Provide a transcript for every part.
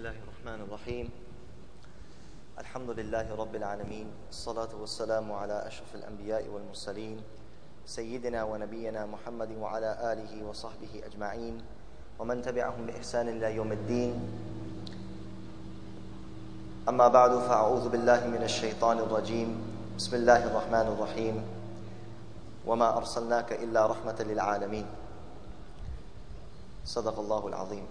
الله الرحمن الرحيم الحمد لله رب العالمين الصلاة والسلام على أشرف الأنبياء والمرسلين سيدنا ونبينا محمد وعلى آله وصحبه أجمعين ومن تبعهم بإحسان إلى يوم الدين أما بعد فأعوذ بالله من الشيطان الرجيم بسم الله الرحمن الرحيم وما أرسلناك إلا رحمة للعالمين صدق الله العظيم.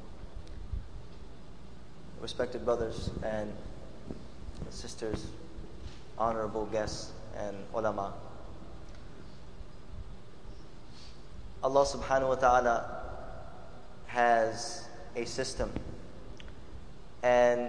Respected brothers and sisters, honorable guests and ulama, Allah subhanahu wa ta'ala has a system, and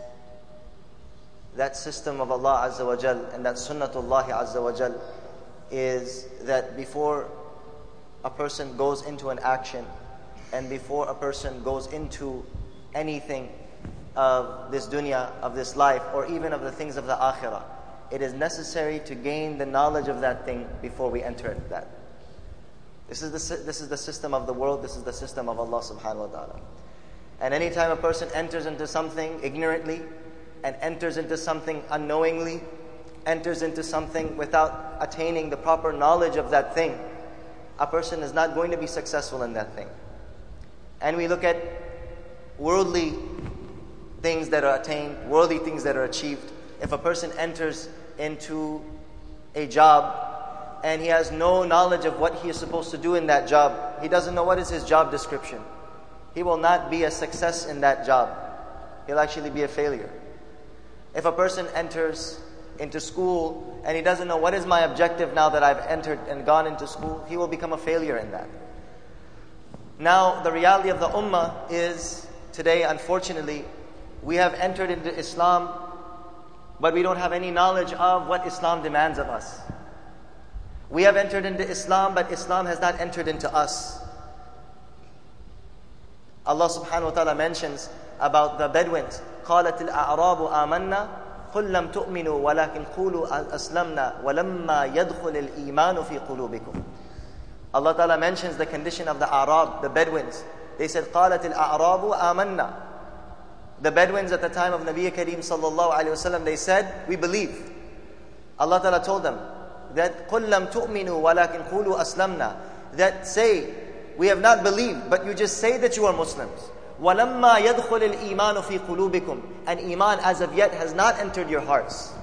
that system of Allah Azza wa Jal and that sunnatullah Azza wa Jal is that before a person goes into an action and before a person goes into anything of this dunya, of this life, or even of the things of the akhirah, it is necessary to gain the knowledge of that thing before we enter into that. This is the system of the world. This is the system of Allah subhanahu wa ta'ala. And anytime a person enters into something ignorantly and enters into something unknowingly, enters into something without attaining the proper knowledge of that thing, a person is not going to be successful in that thing. And we look at worldly things that are attained, worldly things that are achieved. If a person enters into a job and he has no knowledge of what he is supposed to do in that job, he doesn't know what is his job description, he will not be a success in that job. He'll actually be a failure. If a person enters into school and he doesn't know what is my objective now that I've entered and gone into school, he will become a failure in that. Now, the reality of the ummah is today, unfortunately, we have entered into Islam, but we don't have any knowledge of what Islam demands of us. We have entered into Islam, but Islam has not entered into us. Allah subhanahu wa ta'ala mentions about the Bedouins, قَالَتِ الْأَعْرَابُ آمَنَّا قُلْ لَمْ تُؤْمِنُوا وَلَكِنْ قُولُوا أَسْلَمْنَا وَلَمَّا يَدْخُلِ الْإِيمَانُ فِي قُلُوبِكُمْ. Allah ta'ala mentions the condition of the Arab, the Bedouins. They said, قَالَتِ الْأَعْرَابُ آمَنَّا. The Bedouins at the time of Nabi Kareem sallallahu alayhi wasallam, they said, we believe. Allah Ta'ala told them that قُلْ لَمْ تُؤْمِنُوا وَلَكِنْ قُولُوا أَسْلَمْنَا, that say, we have not believed, but you just say that you are Muslims. وَلَمَّا يَدْخُلِ الْإِيمَانُ فِي قُلُوبِكُمْ, and Iman as of yet has not entered your hearts.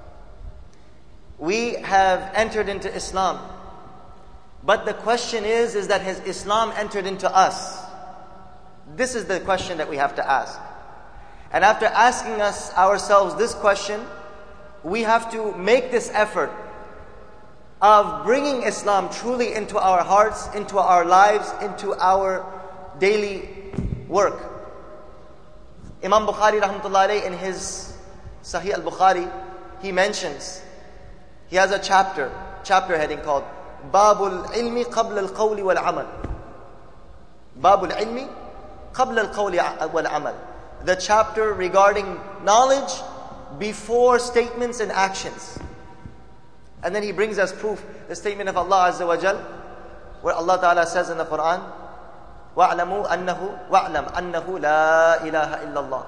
We have entered into Islam, but the question is that has Islam entered into us? This is the question that we have to ask. And after asking ourselves this question, we have to make this effort of bringing Islam truly into our hearts, into our lives, into our daily work. Imam Bukhari rahmatullahi alayhi, in his Sahih al-Bukhari, he mentions, he has a chapter heading called Babul Ilmi Qabla al-Qawli wal-Amal. Babul Ilmi Qabla al-Qawli wal-Amal. The chapter regarding knowledge before statements and actions. And then he brings us proof, the statement of Allah Azza wa Jal, where Allah Ta'ala says in the Quran, وَاعْلَمُوا أَنَّهُ وَاعْلَمْ أَنَّهُ لَا إِلَهَ إِلَّا اللَّهِ.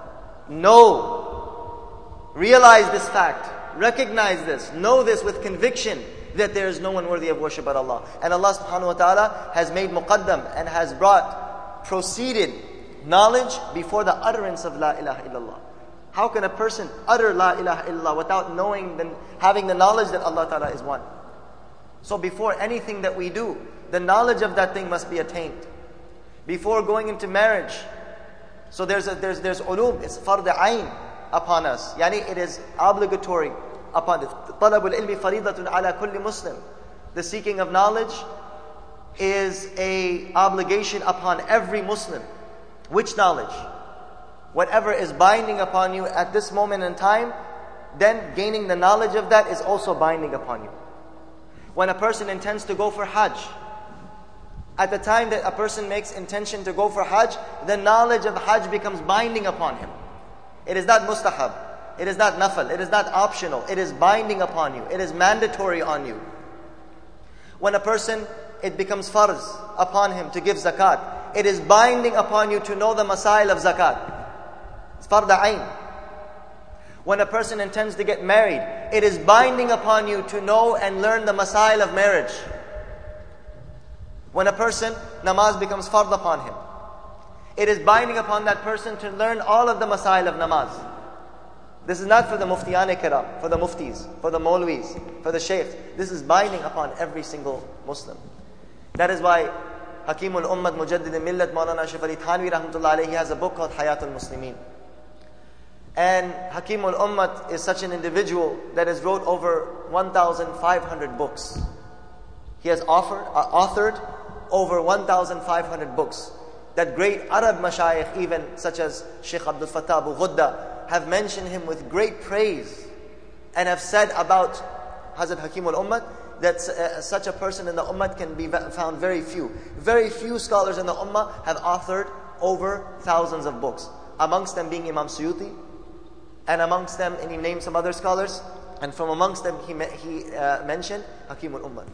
Know, realize this fact, recognize this, know this with conviction, that there is no one worthy of worship but Allah. And Allah Subhanahu wa Ta'ala has made muqaddam and has proceeded knowledge before the utterance of La ilaha illallah. How can a person utter La ilaha illallah without having the knowledge that Allah Ta'ala is one? So before anything that we do, the knowledge of that thing must be attained. Before going into marriage, so there's ulum, it's fard ayn upon us. Yani it is obligatory upon it. Talabul ilmi faridatun ala kulli Muslim. The seeking of knowledge is a obligation upon every Muslim. Which knowledge? Whatever is binding upon you at this moment in time, then gaining the knowledge of that is also binding upon you. When a person intends to go for Hajj, at the time that a person makes intention to go for Hajj, the knowledge of Hajj becomes binding upon him. It is not mustahab, it is not nafal, it is not optional, it is binding upon you, it is mandatory on you. When a person, it becomes farz upon him to give zakat, it is binding upon you to know the masail of zakat. It's farda ayn. When a person intends to get married, it is binding upon you to know and learn the masail of marriage. When a person, namaz becomes fard upon him, it is binding upon that person to learn all of the masail of namaz. This is not for the muftiyane kiram, for the muftis, for the maulwis, for the shaykhs. This is binding upon every single Muslim. That is why Hakimul Ummat Mujaddid Millat Maulana Ashraf Ali Thanvi rahmatullah alayhi has a book called Hayatul Muslimin. And Hakimul Ummat is such an individual that has wrote over 1,500 books. He has authored over 1,500 books. That great Arab mashayikh, even such as Sheikh Abdul Fattah Abu Ghudda, have mentioned him with great praise and have said about Hazrat Hakimul Ummat that such a person in the Ummah can be found very few. Very few scholars in the Ummah have authored over thousands of books. Amongst them being Imam Suyuti, and amongst them, and he named some other scholars, and from amongst them he mentioned Hakimul Ummat.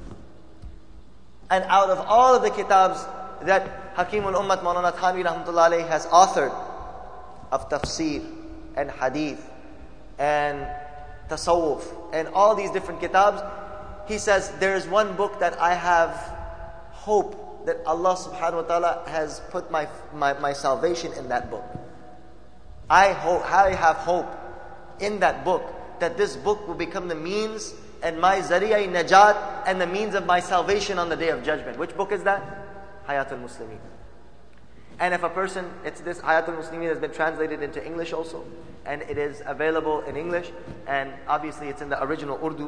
And out of all of the kitabs that Hakimul Ummat Maulana Thanvi rahmatullah alayhi has authored, of tafsir and hadith and tasawwuf and all these different kitabs, he says there is one book that I have hope that Allah subhanahu wa ta'ala has put my salvation in that book. I have hope in that book that this book will become the means and my zariya najat and the means of my salvation on the Day of Judgment. Which book is that? Hayatul Muslimin. And if a person, this Hayatul Muslimin has been translated into English also, and it is available in English, and obviously it's in the original Urdu.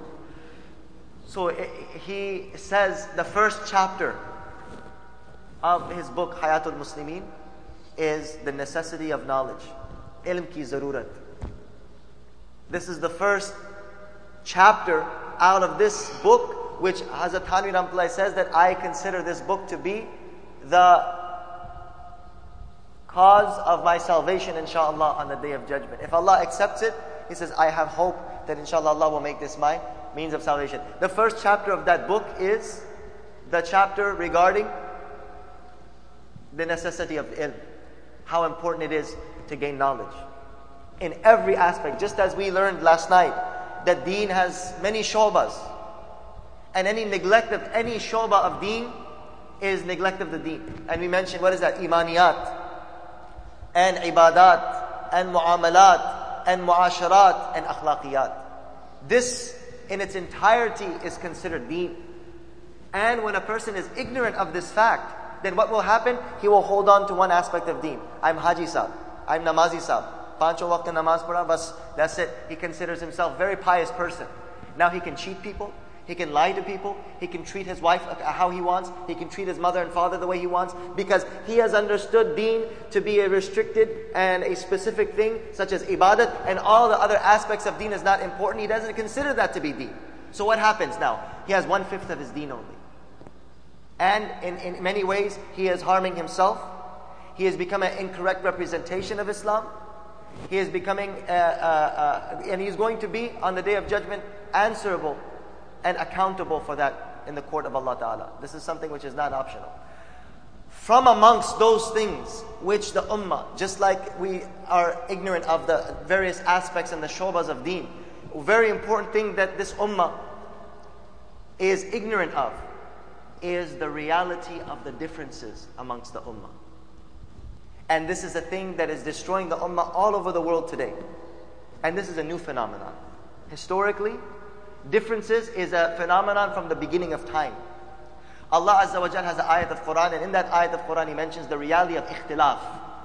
So he says the first chapter of his book Hayatul Muslimin is the necessity of knowledge. Ilm ki zarurat. This is the first chapter out of this book, which Hazrat Thanvi Rahmatullah says that I consider this book to be the cause of my salvation, inshallah, on the Day of Judgment. If Allah accepts it, he says, I have hope that inshallah Allah will make this my means of salvation. The first chapter of that book is the chapter regarding the necessity of ilm. How important it is to gain knowledge. In every aspect, just as we learned last night, that deen has many shobas. And any neglect of any shoba of deen is neglect of the deen. And we mentioned, what is that? Imaniyat, and ibadat, and muamalat, and muasharat, and akhlaqiyat. This in its entirety is considered deen. And when a person is ignorant of this fact, then what will happen? He will hold on to one aspect of deen. I'm Haji Sahib, I'm Namazi Sahib, Pancho waqt namaz padha, bas, that's it. He considers himself a very pious person. Now he can cheat people, he can lie to people, he can treat his wife how he wants, he can treat his mother and father the way he wants, because he has understood deen to be a restricted and a specific thing, such as ibadat, and all the other aspects of deen is not important. He doesn't consider that to be deen. So what happens now? He has 1/5 of his deen only. And in many ways, he is harming himself. He has become an incorrect representation of Islam. He is becoming, and he's going to be on the Day of Judgment answerable and accountable for that in the court of Allah Ta'ala. This is something which is not optional. From amongst those things which the ummah, just like we are ignorant of the various aspects and the shobas of deen, a very important thing that this ummah is ignorant of is the reality of the differences amongst the ummah. And this is a thing that is destroying the ummah all over the world today. And this is a new phenomenon. Historically, differences is a phenomenon from the beginning of time. Allah Azza wa Jal has an ayat of Quran, and in that ayat of Quran He mentions the reality of ikhtilaf.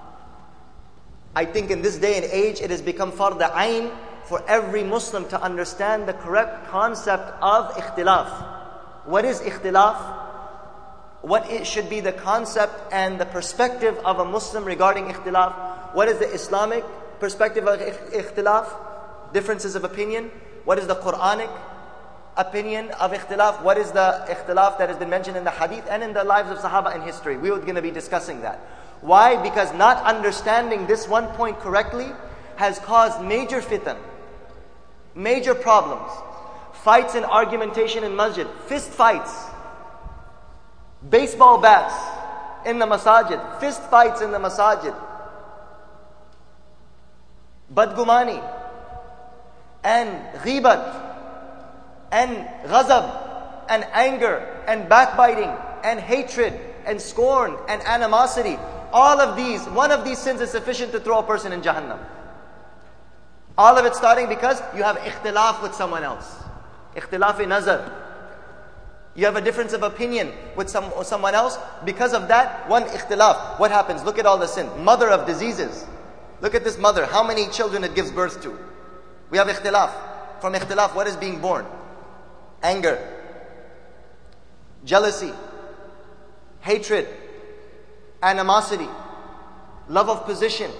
I think in this day and age it has become farda ayn for every Muslim to understand the correct concept of ikhtilaf. What is ikhtilaf? What it should be the concept and the perspective of a Muslim regarding ikhtilaf? What is the Islamic perspective of ikhtilaf? Differences of opinion. What is the Quranic opinion of ikhtilaf? What is the ikhtilaf that has been mentioned in the hadith and in the lives of Sahaba in history? We are going to be discussing that. Why? Because not understanding this one point correctly has caused major fitan, major problems, fights and argumentation in masjid, fist fights, baseball bats in the masajid, fist fights in the masajid. badgumani, and ghibat, and ghazab, and anger, and backbiting, and hatred, and scorn, and animosity. All of these, one of these sins is sufficient to throw a person in Jahannam. All of it starting because you have ikhtilaf with someone else. Ikhtilaf-i nazar. You have a difference of opinion with someone else. Because of that, one ikhtilaf. What happens? Look at all the sin. Mother of diseases. Look at this mother. How many children it gives birth to? We have ikhtilaf. From ikhtilaf, what is being born? Anger, jealousy, hatred, animosity, love of position,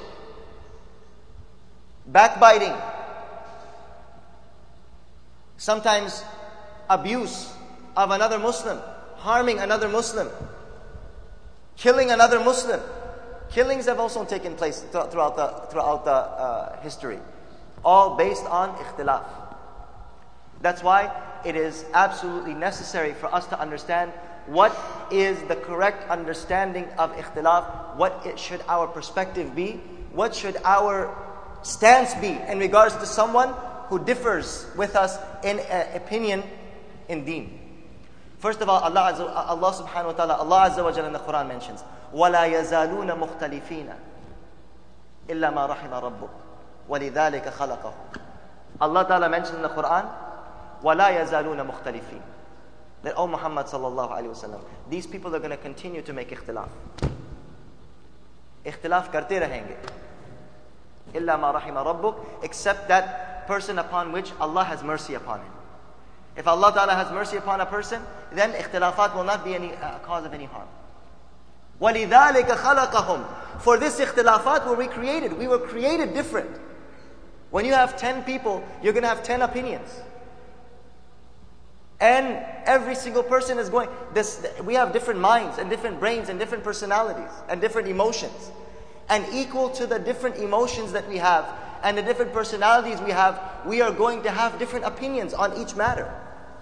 backbiting, sometimes abuse of another Muslim, harming another Muslim, killing another Muslim. Killings have also taken place throughout the history, all based on ikhtilaf. That's why it is absolutely necessary for us to understand what is the correct understanding of ikhtilaf, should our perspective be, what should our stance be in regards to someone who differs with us in opinion in deen. First of all, Allah subhanahu wa ta'ala, Allah Azza wa Jalla in the Quran mentions, وَلَا يَزَالُونَ مُخْتَلِفِينَ إِلَّا مَا رَحِمَ رَبُّكَ وَلِذَلِكَ خَلَقَهُ. Allah Ta'ala mentioned in the Quran, وَلَا يَزَالُونَ مُخْتَلِفِينَ, that, oh Muhammad sallallahu alayhi wa sallam, these people are going to continue to make ikhtilaf. Ikhtilaf karte rahenge. إِلَّا مَا رَحِمَ رَبُّكَ, except that person upon which Allah has mercy upon him. If Allah Ta'ala has mercy upon a person, then ikhtilafat will not be any cause of any harm. وَلِذَلِكَ خَلَقَهُمْ, for this ikhtilafat were we created. We were created different. When you have 10 people, you're going to have 10 opinions. And every single person is going, we have different minds and different brains and different personalities and different emotions. And equal to the different emotions that we have and the different personalities we have, we are going to have different opinions on each matter.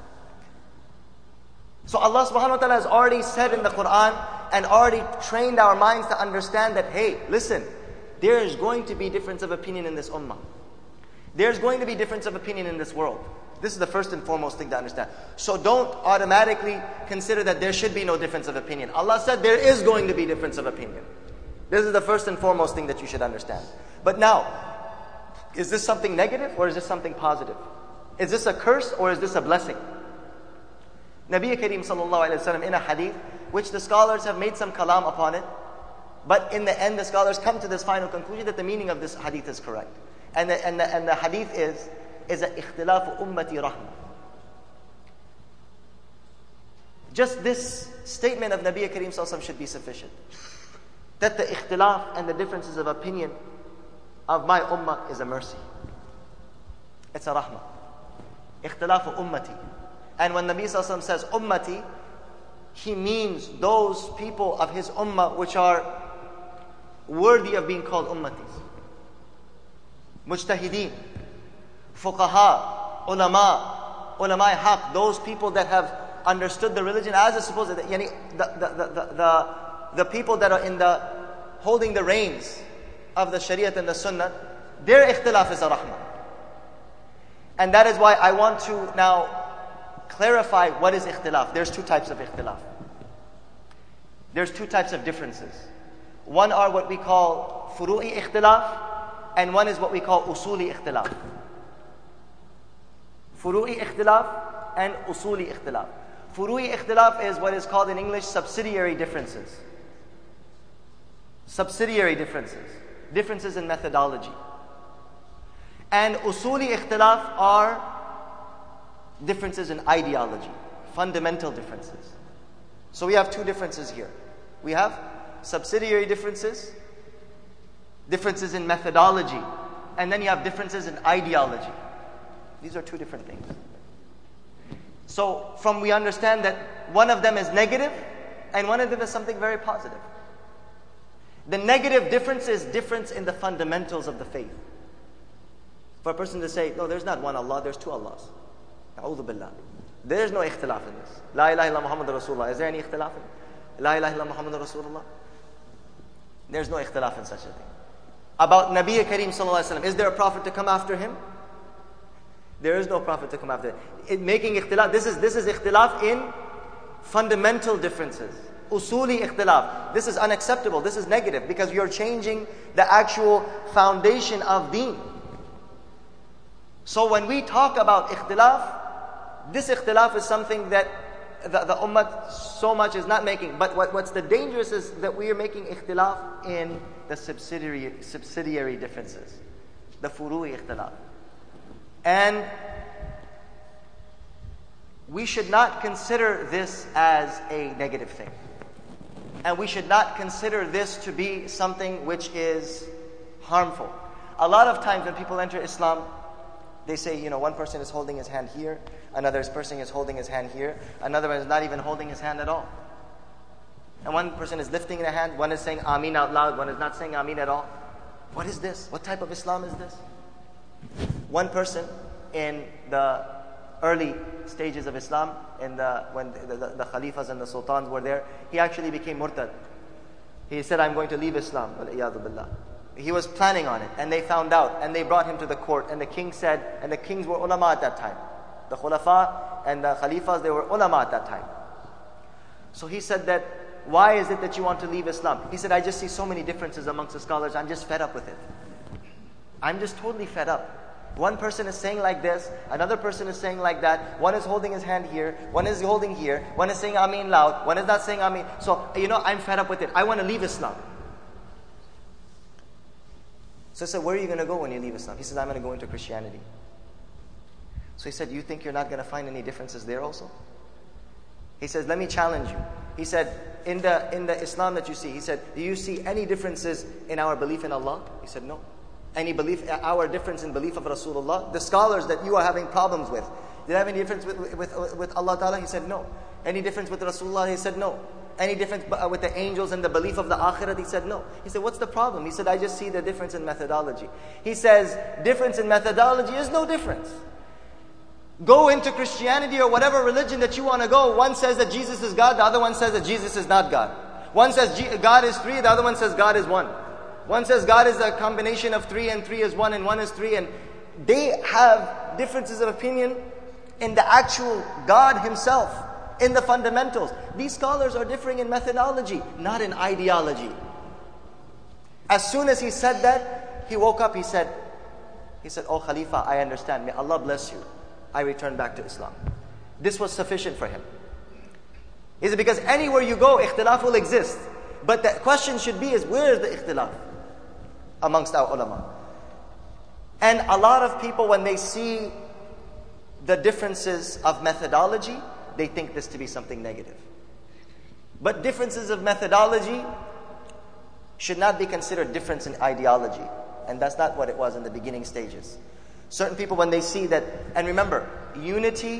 So Allah subhanahu wa ta'ala has already said in the Quran and already trained our minds to understand that, hey, listen, there is going to be difference of opinion in this ummah. There's going to be difference of opinion in this world. This is the first and foremost thing to understand. So don't automatically consider that there should be no difference of opinion. Allah said there is going to be difference of opinion. This is the first and foremost thing that you should understand. But now, is this something negative or is this something positive? Is this a curse or is this a blessing? Nabi Kareem sallallahu alayhi wa sallam in a hadith, which the scholars have made some kalam upon it, but in the end the scholars come to this final conclusion that the meaning of this hadith is correct. And the hadith is that ikhtilafu ummati rahmah. Just this statement of Nabi Kareem sallallahu alayhi wa sallam should be sufficient. That the ikhtilaf and the differences of opinion of my ummah is a mercy. It's a rahmah. Ikhtilafu ummati. And when Nabi sallallahu alayhi wa sallam says ummati, he means those people of his ummah which are worthy of being called ummatis. Mujtahideen, fuqaha, ulama haq, those people that have understood the religion as it's supposed to. Yani the people that are in the holding the reins of the Shariat and the Sunnah, their ikhtilaf is a rahmah. And that is why I want to now clarify what is ikhtilaf. There's two types of ikhtilaf. There's two types of differences. One are what we call furu'i ikhtilaf, and one is what we call usuli ikhtilaf. Furu'i ikhtilaf and usuli ikhtilaf. Furu'i ikhtilaf is what is called in English subsidiary differences. Subsidiary differences. Differences in methodology. And usuli ikhtilaf are differences in ideology. Fundamental differences. So we have two differences here. We have subsidiary differences, differences in methodology, and then you have differences in ideology. These are two different things. So we understand that one of them is negative and one of them is something very positive. The negative difference is difference in the fundamentals of the faith. For a person to say, no, there's not one Allah, there's two Allahs. A'udhu billah. There's no ikhtilaf in this. La ilaha illa Muhammad Rasulullah. Is there any ikhtilaf in it? La ilaha illa Muhammad Rasulullah. There's no ikhtilaf in such a thing. about Nabi Kareem sallallahu alaihi wasallam. Is there a prophet to come after him? There is no prophet to come after him. Making ikhtilaf, this is ikhtilaf in fundamental differences. Usuli ikhtilaf. This is unacceptable. This is negative because you're changing the actual foundation of deen. So when we talk about ikhtilaf, this ikhtilaf is something that the ummah so much is not making. But what's the dangerous is that we are making ikhtilaf in the subsidiary differences. The furu'i ikhtilaf. And we should not consider this as a negative thing. And we should not consider this to be something which is harmful. A lot of times when people enter Islam, they say, one person is holding his hand here, another person is holding his hand here, another one is not even holding his hand at all. And one person is lifting a hand, one is saying Ameen out loud, one is not saying Ameen at all. What is this? What type of Islam is this? One person in the early stages of Islam, when the Khalifas and the Sultans were there, he actually became murtad. He said, I'm going to leave Islam. He was planning on it, and they found out, and they brought him to the court, and the king said, and the kings were ulama at that time. The khulafa and the khalifas, they were ulama at that time. So he said that, why is it that you want to leave Islam? He said, I just see so many differences amongst the scholars, I'm just fed up with it. I'm just totally fed up. One person is saying like this, another person is saying like that, one is holding his hand here, one is holding here, one is saying Ameen loud, one is not saying Ameen. So, I'm fed up with it. I want to leave Islam. So I said, where are you going to go when you leave Islam? He said, I'm going to go into Christianity. So he said, you think you're not going to find any differences there also? He says, let me challenge you. He said, in the Islam that you see, he said, do you see any differences in our belief in Allah? He said, no. Any belief, our difference in belief of Rasulullah? The scholars that you are having problems with, did they have any difference with Allah Ta'ala? He said, no. Any difference with Rasulullah? He said, no. Any difference with the angels and the belief of the Akhirat? He said, no. He said, what's the problem? He said, I just see the difference in methodology. He says, difference in methodology is no difference. Go into Christianity or whatever religion that you want to go. One says that Jesus is God, the other one says that Jesus is not God. One says God is three, the other one says God is one. One says God is a combination of three and three is one and one is three. And they have differences of opinion in the actual God Himself, in the fundamentals. These scholars are differing in methodology, not in ideology. As soon as he said that, he woke up, he said, oh Khalifa, I understand. May Allah bless you. I returned back to Islam. This was sufficient for him. Is it because anywhere you go, ikhtilaf will exist. But the question should be where is the ikhtilaf amongst our ulama? And a lot of people, when they see the differences of methodology, they think this to be something negative. But differences of methodology should not be considered difference in ideology. And that's not what it was in the beginning stages. Certain people, when they see that, and remember, unity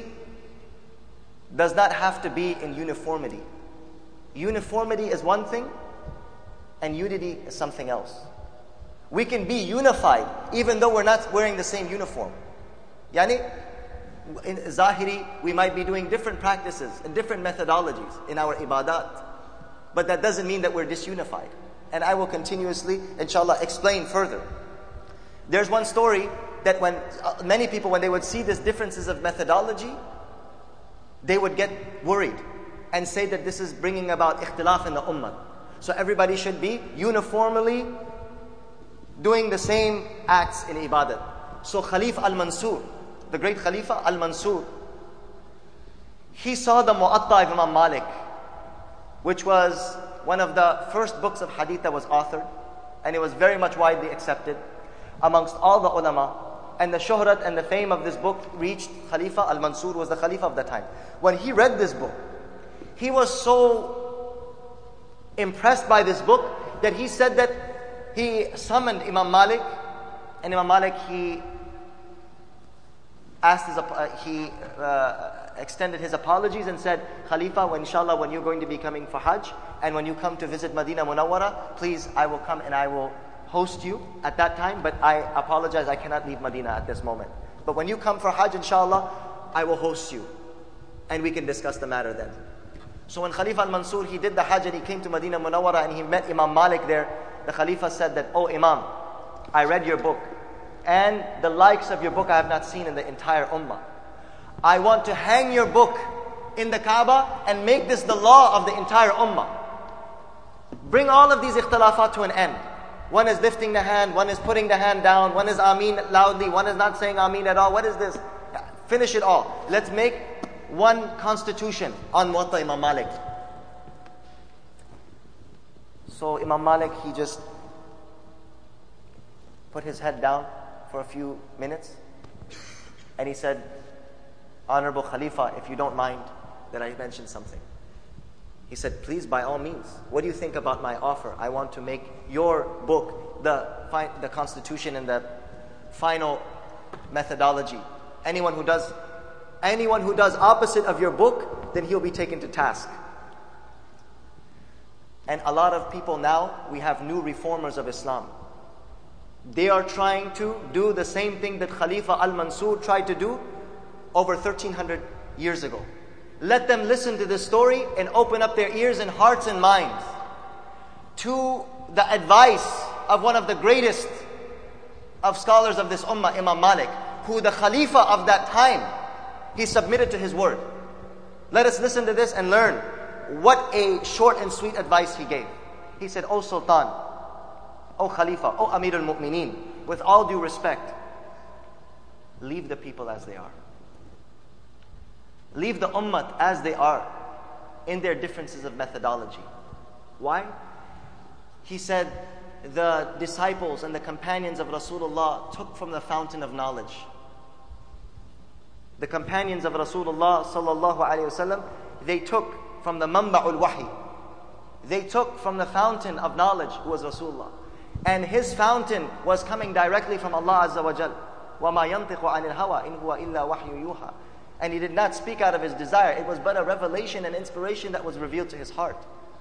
does not have to be in uniformity. Uniformity is one thing, and unity is something else. We can be unified, even though we're not wearing the same uniform. Yani, in Zahiri, we might be doing different practices and different methodologies in our ibadat. But that doesn't mean that we're disunified. And I will continuously, inshallah, explain further. There's one story that when many people, when they would see these differences of methodology, they would get worried and say that this is bringing about ikhtilaf in the ummah. So everybody should be uniformly doing the same acts in ibadat. So Khalif al-Mansur, the great Khalifa al-Mansur, he saw the Mu'atta of Imam Malik, which was one of the first books of hadith that was authored, and it was very much widely accepted amongst all the ulama. And the shuhrat and the fame of this book reached Khalifa al-Mansur, was the Khalifa of the time. When he read this book, he was so impressed by this book that he said that he summoned Imam Malik, and Imam Malik, he extended his apologies and said, Khalifa, inshallah, when you're going to be coming for Hajj, and when you come to visit Madinah Munawwara, please, I will come and I will host you at that time, but I apologize, I cannot leave Medina at this moment. But when you come for Hajj, inshallah, I will host you, and we can discuss the matter then. So when Khalifa al-Mansur, he did the Hajj and he came to Medina Munawwara and he met Imam Malik there, the Khalifa said that, oh Imam, I read your book, and the likes of your book I have not seen in the entire ummah. I want to hang your book in the Kaaba and make this the law of the entire ummah. Bring all of these ikhtilafat to an end. One is lifting the hand, one is putting the hand down, one is Ameen loudly, one is not saying Ameen at all. What is this? Finish it all. Let's make one constitution on Muwatta Imam Malik. So Imam Malik, he just put his head down for a few minutes and he said, Honorable Khalifa, if you don't mind that I mention something. He said, please, by all means, what do you think about my offer? I want to make your book the constitution and the final methodology. Anyone who does opposite of your book, then he'll be taken to task. And a lot of people now, we have new reformers of Islam. They are trying to do the same thing that Khalifa al-Mansur tried to do over 1300 years ago. Let them listen to this story and open up their ears and hearts and minds to the advice of one of the greatest of scholars of this ummah, Imam Malik, who the Khalifa of that time, he submitted to his word. Let us listen to this and learn what a short and sweet advice he gave. He said, O Sultan, O Khalifa, O Amir al-Mu'mineen, with all due respect, leave the people as they are. Leave the ummah as they are in their differences of methodology. Why? He said, the disciples and the companions of Rasulullah took from the fountain of knowledge. The companions of Rasulullah sallallahu alaihi wasallam, they took from the manba'ul wahi. They took from the fountain of knowledge, who was Rasulullah. And his fountain was coming directly from Allah Azza wa Jal. وَمَا يَنْطِقُ عَنِ الْهَوَىٰ إِنْ هُوَ إِلَّا وَحْيُ يُوحَىٰ. And he did not speak out of his desire. It was but a revelation and inspiration that was revealed to his heart.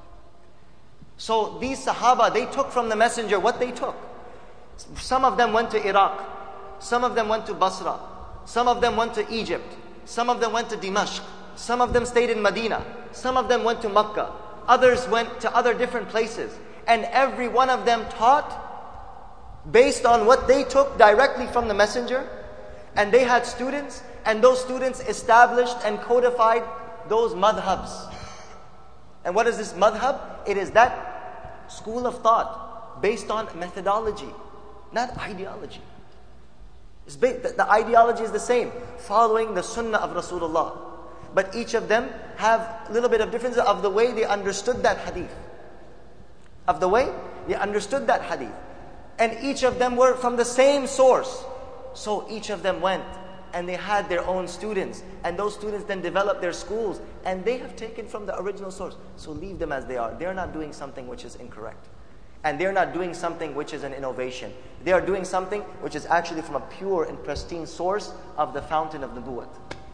So these Sahaba, they took from the messenger what they took. Some of them went to Iraq. Some of them went to Basra. Some of them went to Egypt. Some of them went to Dimashq. Some of them stayed in Medina. Some of them went to Makkah. Others went to other different places. And every one of them taught based on what they took directly from the messenger. And they had students, and those students established and codified those madhabs. And what is this madhab? It is that school of thought based on methodology, not ideology. The ideology is the same, following the sunnah of Rasulullah. But each of them have a little bit of difference of the way they understood that hadith. Of the way they understood that hadith. And each of them were from the same source. So each of them went and they had their own students. And those students then developed their schools. And they have taken from the original source. So leave them as they are. They're not doing something which is incorrect. And they're not doing something which is an innovation. They are doing something which is actually from a pure and pristine source of the fountain of Nubuwwat.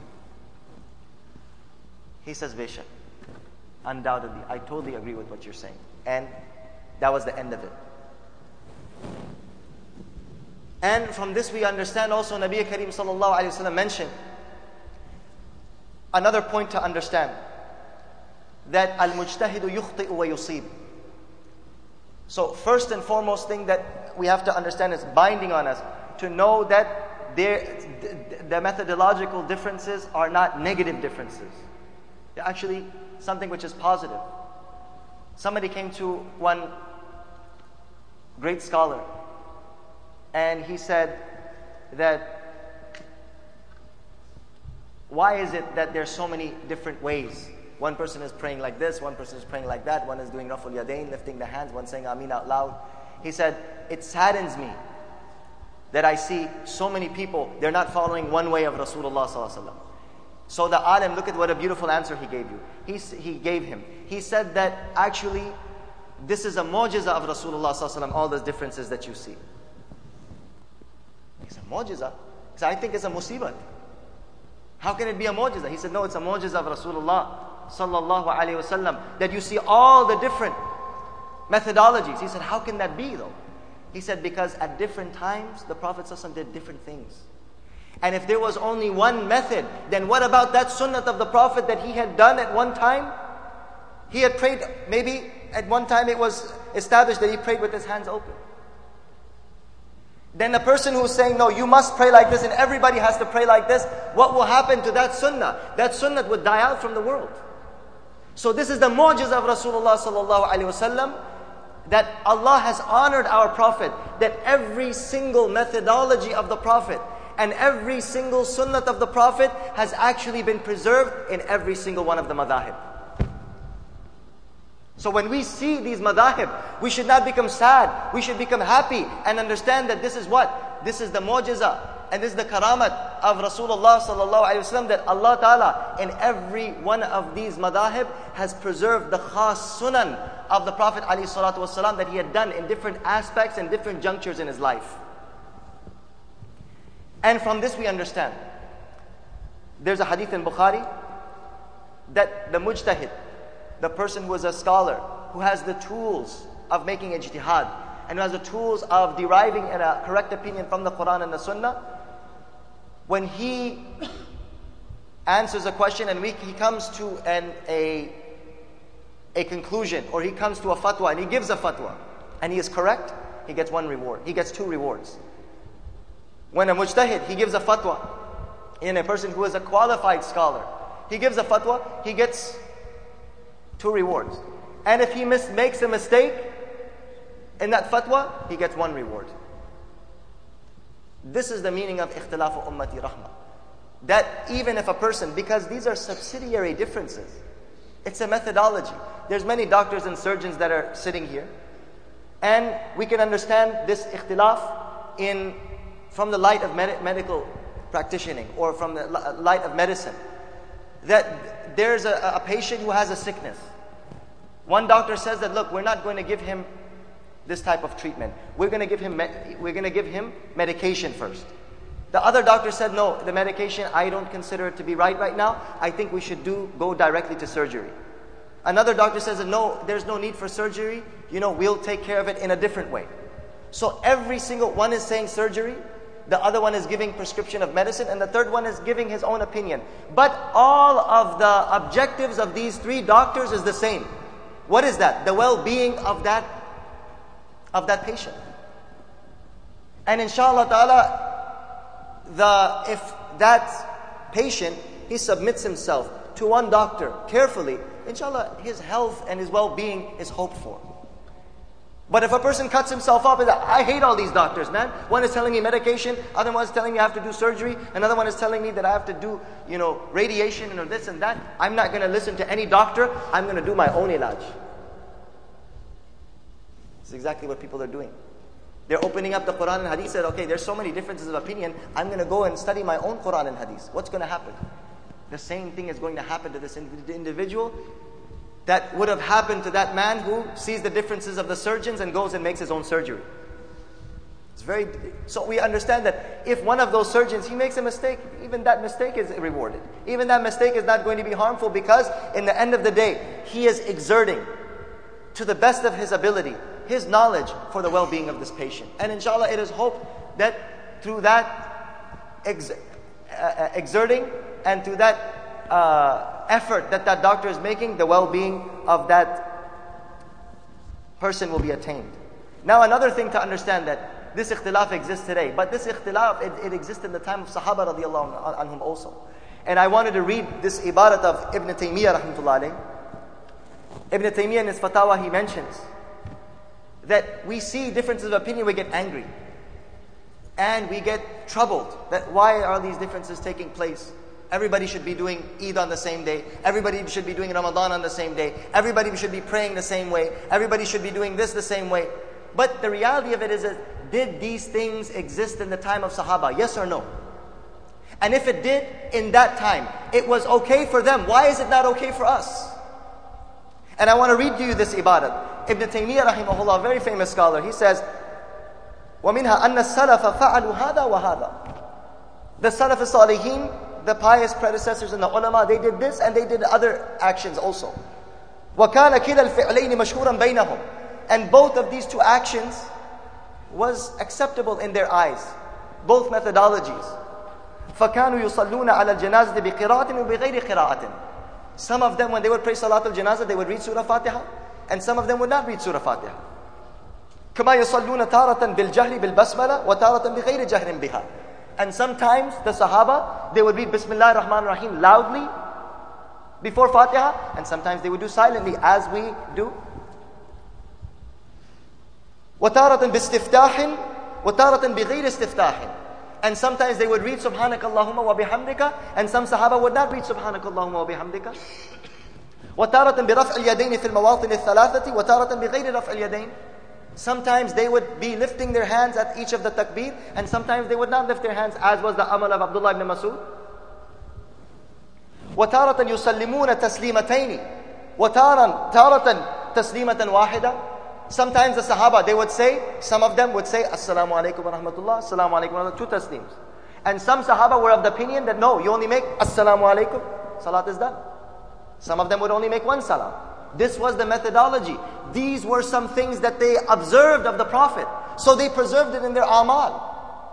He says, Beshak, undoubtedly, I totally agree with what you're saying. And that was the end of it. And from this we understand also Nabi Kareem sallallahu alayhi wa sallam mentioned another point to understand, that al-mujtahidu yukhti'u wa yusib. So first and foremost thing that we have to understand is binding on us to know that the methodological differences are not negative differences. They're actually something which is positive. Somebody came to one great scholar and he said that, why is it that there's so many different ways? One person is praying like this, one person is praying like that, one is doing Raful Yadain, lifting the hands, one saying Ameen out loud. He said, it saddens me that I see so many people, they're not following one way of Rasulullah sallallahu alaihi wasallam. So the alim, look at what a beautiful answer he gave you. He gave him. He said that actually, this is a mu'jiza of Rasulullah sallallahu alaihi wasallam, all those differences that you see. He said, mu'jiza? Because I think it's a musibat. How can it be a mu'jiza? He said, no, it's a mu'jiza of Rasulullah sallallahu alaihi wasallam, that you see all the different methodologies. He said, how can that be though? He said, because at different times, the Prophet sallallahu alaihi wasallam did different things. And if there was only one method, then what about that sunnah of the Prophet that he had done at one time? He had prayed, maybe at one time it was established that he prayed with his hands open. then a person who's saying, no, you must pray like this and everybody has to pray like this, what will happen to that sunnah? That sunnah would die out from the world. So this is the mu'jiza of Rasulullah sallallahu alaihi wasallam, that Allah has honored our Prophet, that every single methodology of the Prophet and every single sunnah of the Prophet has actually been preserved in every single one of the madahib. So when we see these madahib, we should not become sad. We should become happy and understand that this is what? This is the mu'jiza and this is the karamat of Rasulullah sallallahu alaihi wasallam, that Allah Ta'ala in every one of these madahib has preserved the khas sunan of the Prophet alaihi salatu wasallam that he had done in different aspects and different junctures in his life. And from this we understand, there's a hadith in Bukhari that the mujtahid, the person who is a scholar, who has the tools of making ijtihad, and who has the tools of deriving a correct opinion from the Quran and the Sunnah, when he answers a question and he comes to a conclusion, or he comes to a fatwa and he gives a fatwa, and he is correct, he gets one reward. He gets two rewards. When a mujtahid, he gives a fatwa, in a person who is a qualified scholar, he gives a fatwa, he gets two rewards. And if he makes a mistake in that fatwa, he gets one reward. This is the meaning of ikhtilafu ummati rahmah. That even if a person, because these are subsidiary differences, it's a methodology. There's many doctors and surgeons that are sitting here, and we can understand this ikhtilaf from the light of medical practicing, or from the light of medicine. That there's a patient who has a sickness. One doctor says that, look, we're not going to give him this type of treatment. We're going to give him medication first. The other doctor said, no, the medication, I don't consider it to be right now. I think we should go directly to surgery. Another doctor says that, no, there's no need for surgery. We'll take care of it in a different way. So every single one is saying surgery, the other one is giving prescription of medicine, and the third one is giving his own opinion. But all of the objectives of these three doctors is the same. What is that? The well-being of that patient. And inshallah ta'ala, if that patient, he submits himself to one doctor carefully, inshallah, his health and his well-being is hoped for. But if a person cuts himself up, I hate all these doctors, man. One is telling me medication, other one is telling me I have to do surgery, another one is telling me that I have to do, radiation and this and that. I'm not going to listen to any doctor. I'm going to do my own ilaj. This is exactly what people are doing. They're opening up the Quran and Hadith, said, okay, there's so many differences of opinion. I'm going to go and study my own Quran and Hadith. What's going to happen? The same thing is going to happen to this individual that would have happened to that man who sees the differences of the surgeons and goes and makes his own surgery. So we understand that if one of those surgeons, he makes a mistake, even that mistake is rewarded. Even that mistake is not going to be harmful, because in the end of the day, he is exerting to the best of his ability, his knowledge for the well-being of this patient. And inshallah, it is hoped that through that exerting and through that effort that doctor is making, the well-being of that person will be attained. Now, another thing to understand, that this ikhtilaf exists today, but this ikhtilaf, it existed in the time of Sahaba radiallahu anhum also. And I wanted to read this ibarat of Ibn Taymiyyah rahmatullah alayh. Ibn Taymiyyah in his fatawa, he mentions that we see differences of opinion, we get angry. And we get troubled, that why are these differences taking place? Everybody should be doing Eid on the same day. Everybody should be doing Ramadan on the same day. Everybody should be praying the same way. Everybody should be doing this the same way. But the reality of it is, did these things exist in the time of Sahaba? Yes or no? And if it did, in that time, it was okay for them. Why is it not okay for us? And I want to read to you this ibadat. Ibn Taymiyyah rahimahullah, a very famous scholar, he says, وَمِنْهَا أَنَّ السَّلَفَ فَعَلُوا هَذَا وَهَذَا. The Salaf al-Salihin, the pious predecessors and the ulama, they did this and they did other actions also. وَكَانَ كِلَا الْفِعْلَيْنِ مَشْهُورًا بَيْنَهُمْ. And both of these two actions was acceptable in their eyes. Both methodologies. فَكَانُوا يُصَلُّونَ عَلَى الْجَنَازَةِ بِقِرَاءَةٍ وَبِغَيْرِ قِرَاءَةٍ. Some of them, when they would pray Salat al-Janazah, they would read Surah Fatiha, and some of them would not read Surah Fatiha. كما يصلون تارة بالجهر بالبسملة وتارة بغير جهر بها. And sometimes the Sahaba, they would read Bismillah ar-Rahman ar-Rahim loudly before Fatiha, and sometimes they would do silently as we do. وتارة باستفتاح وتارة بغير استفتاح. And sometimes they would read Subhanaka Allahumma wa bihamdika, and some Sahaba would not read Subhanaka Allahumma wa bihamdika. وتارة برفع اليدين في المواطن الثلاثة وتارة بغير رفع اليدين. Sometimes they would be lifting their hands at each of the takbir, and sometimes they would not lift their hands, as was the amal of Abdullah ibn Mas'ud. وتارة يسلمون تسليمتين وتارة تسليمة واحدة. Sometimes the Sahaba, they would say, some of them would say, Assalamu alaikum wa rahmatullah, Assalamu alaikum wa rahmatullah, 2 taslims. And some Sahaba were of the opinion that no, you only make Assalamu alaikum, salat is done. Some of them would only make 1 salam. This was the methodology. These were some things that they observed of the Prophet. So they preserved it in their amal.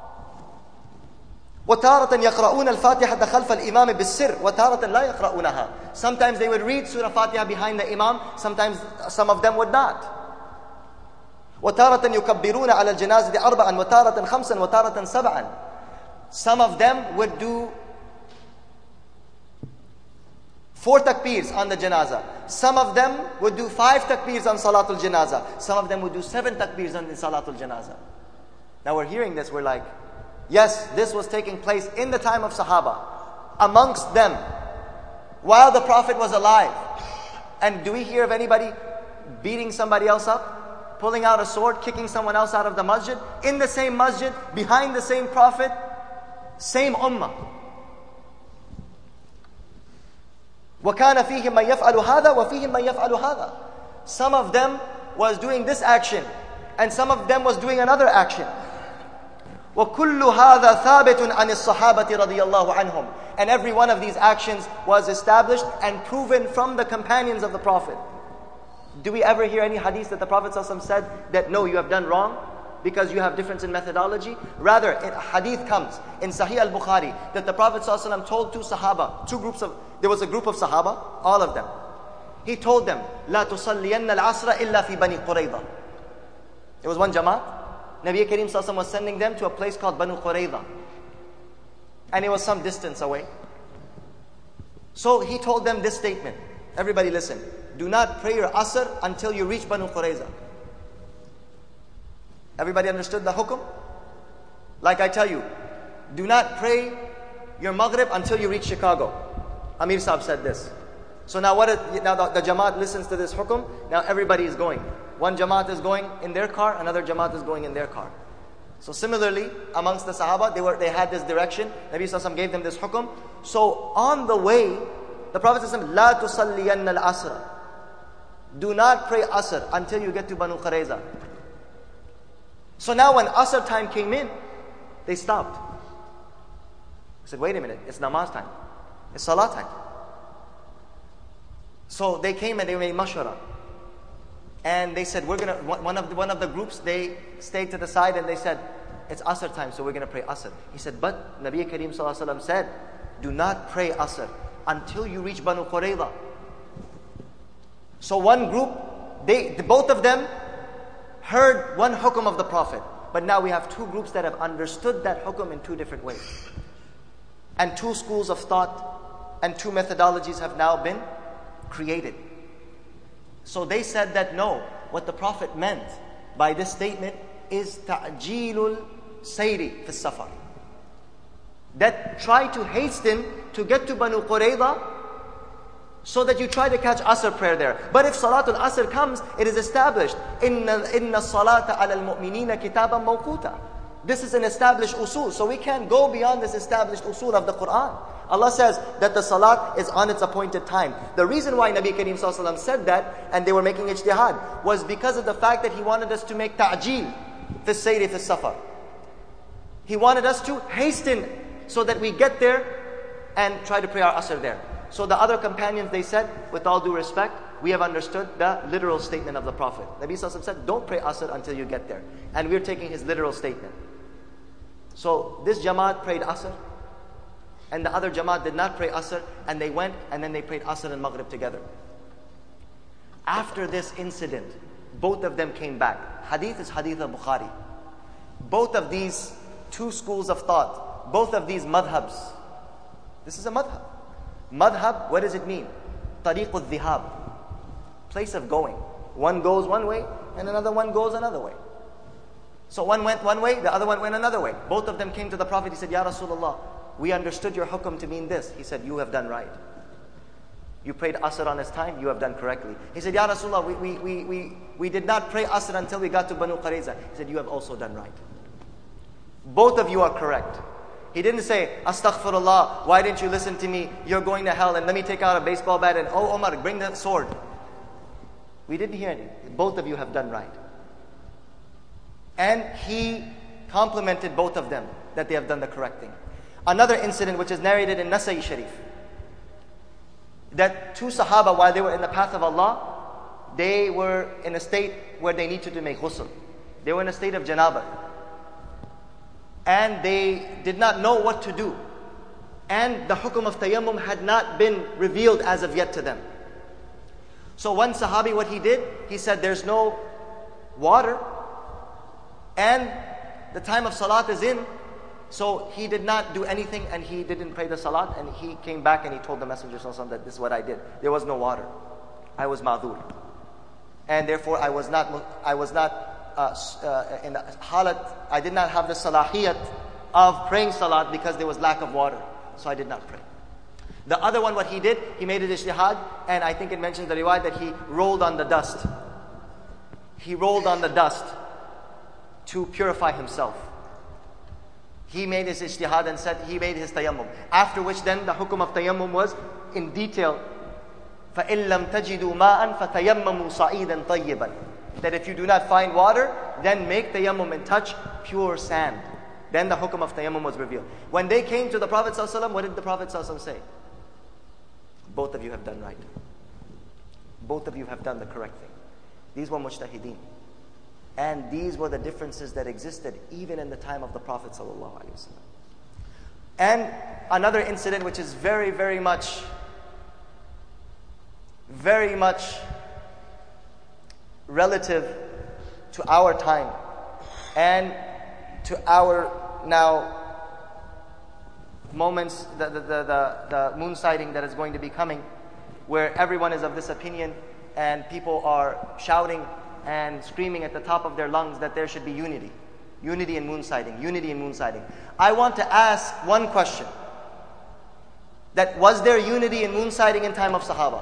وَتَارَةً يَقْرَؤُونَ الْفَاتِحَةَ خَلْفَ الْإِمَامِ بِالسِّرِّ وَتَارَةً لَا يَقْرَؤُونَهَا. Sometimes they would read Surah Fatiha behind the Imam, sometimes some of them would not. وَتَارَةً يُكَبِّرُونَ عَلَى الْجَنَازَةِ أَرْبَعًا وَتَارَةً خَمْسًا وَتَارَةً سَبْعًا. Some of them would do 4 takbirs on the janazah. Some of them would do 5 takbirs on salatul janazah. Some of them would do 7 takbirs on the salatul janazah. Now we're hearing this, we're like, yes, this was taking place in the time of Sahaba, amongst them, while the Prophet was alive. And do we hear of anybody beating somebody else up, pulling out a sword, kicking someone else out of the masjid, in the same masjid, behind the same Prophet, same ummah? وَكَانَ فِيهِمْ مَنْ يَفْعَلُ هَذَا وَفِيهِمْ مَنْ يَفْعَلُ هَذَا. Some of them was doing this action, and some of them was doing another action. وَكُلُّ هَذَا ثَابِتٌ عَنِ الصَّحَابَةِ رَضِيَ اللَّهُ عَنْهُمْ. And every one of these actions was established and proven from the companions of the Prophet. Do we ever hear any hadith that the Prophet ﷺ said that no, you have done wrong because you have difference in methodology? Rather, a hadith comes in Sahih al-Bukhari that the Prophet ﷺ told 2 Sahaba, there was a group of Sahaba, all of them. He told them, لا تصلين العصر إلا في بني قريظة. There was one Jamaat. Nabi Kareem ﷺ was sending them to a place called Banu Qurayza. And it was some distance away. So he told them this statement. Everybody listen. Do not pray your Asr until you reach Banu Qurayza. Everybody understood the hukum? Like I tell you, do not pray your Maghrib until you reach Chicago. Amir Sahib said this. So now now the Jamaat listens to this hukum. Now everybody is going. One Jamaat is going in their car, another Jamaat is going in their car. So similarly, amongst the Sahaba, they had this direction. Nabi Sallallahu Alaihi Wasallam gave them this hukum. So on the way, the Prophet Sallallahu Alaihi Wasallam, لَا تُصَلِّيَنَّ الْعَصْرَ. Do not pray Asr until you get to Banu Qurayza. So now when Asr time came in, they stopped. I said, wait a minute, it's namaz time. It's salah time. So they came and they made mashwara. And they said, one of the groups, they stayed to the side and they said, it's Asr time, so we're going to pray Asr. He said, but Nabi Kareem Sallallahu Alaihi Wasallam said, do not pray Asr until you reach Banu Qurayza. So one group, both of them heard one hukum of the Prophet. But now we have 2 groups that have understood that hukum in 2 different ways. And 2 schools of thought and 2 methodologies have now been created. So they said that no, what the Prophet meant by this statement is ta'jilul sayri fi safar. That try to hasten to get to Banu Qurayza so that you try to catch Asr prayer there. But if Salatul Asr comes, it is established. Inna salata ala al-mu'minina kitaban mawquta. This is an established usul. So we can't go beyond this established usul of the Quran. Allah says that the salat is on its appointed time. The reason why Nabi Kareem Sallallahu Alaihi Wasallam said that, and they were making ijtihad, was because of the fact that he wanted us to make ta'jeel fi sayri fi safar. He wanted us to hasten so that we get there and try to pray our Asr there. So the other companions, they said, with all due respect, we have understood the literal statement of the Prophet. Nabi Sallallahu Alaihi Wasallam said, don't pray Asr until you get there. And we're taking his literal statement. So this Jamaat prayed Asr, and the other Jamaat did not pray Asr, and they went and then they prayed Asr and Maghrib together. After this incident, both of them came back. Hadith is Hadith al-Bukhari. Both of these two schools of thought, both of these madhabs. This is a madhab. Madhab, what does it mean? Tariq al-dhihab, place of going. One goes one way and another one goes another way. So one went one way, the other one went another way. Both of them came to the Prophet. He said, Ya Rasulullah, we understood your hukum to mean this. He said, you have done right. You prayed Asr on his time, you have done correctly. He said, Ya Rasulullah, we did not pray Asr until we got to Banu Qurayza. He said, you have also done right. Both of you are correct. He didn't say, Astaghfirullah, why didn't you listen to me? You're going to hell and let me take out a baseball bat and, oh Omar, bring the sword. We didn't hear it. Both of you have done right. And he complimented both of them that they have done the correct thing. Another incident which is narrated in Nasa'i Sharif, that two Sahaba, while they were in the path of Allah, they were in a state where they needed to make ghusl. They were in a state of janabah. And they did not know what to do. And the hukum of tayammum had not been revealed as of yet to them. So one Sahabi, what he did, he said, there's no water, and the time of salat is in. So he did not do anything, and he didn't pray the salat, and he came back and he told the Messenger ﷺ that this is what I did. There was no water. I was ma'dhur. And therefore I was not in the halat, I did not have the salahiyat of praying salat because there was lack of water. So I did not pray. The other one, what he did, he made an ijtihad, and I think it mentions the riwayat that he rolled on the dust. He rolled on the dust to purify himself. He made his ijtihad and said he made his tayammum. After which then the hukum of tayammum was in detail. فَإِن لَمْ تَجِدُوا مَاءً فَتَيَمَّمُوا صَعِيدًا طَيِّبًا. That if you do not find water, then make tayammum and touch pure sand. Then the hukum of tayammum was revealed. When they came to the Prophet ﷺ, what did the Prophet ﷺ say? Both of you have done right. Both of you have done the correct thing. These were mujtahideen. And these were the differences that existed even in the time of the Prophet ﷺ. And another incident which is very, very much relative to our time and to our now moments, the moon sighting that is going to be coming, where everyone is of this opinion and people are shouting and screaming at the top of their lungs that there should be unity. Unity in moon sighting. Unity in moon sighting. I want to ask one question. That was there unity in moon sighting in time of Sahaba?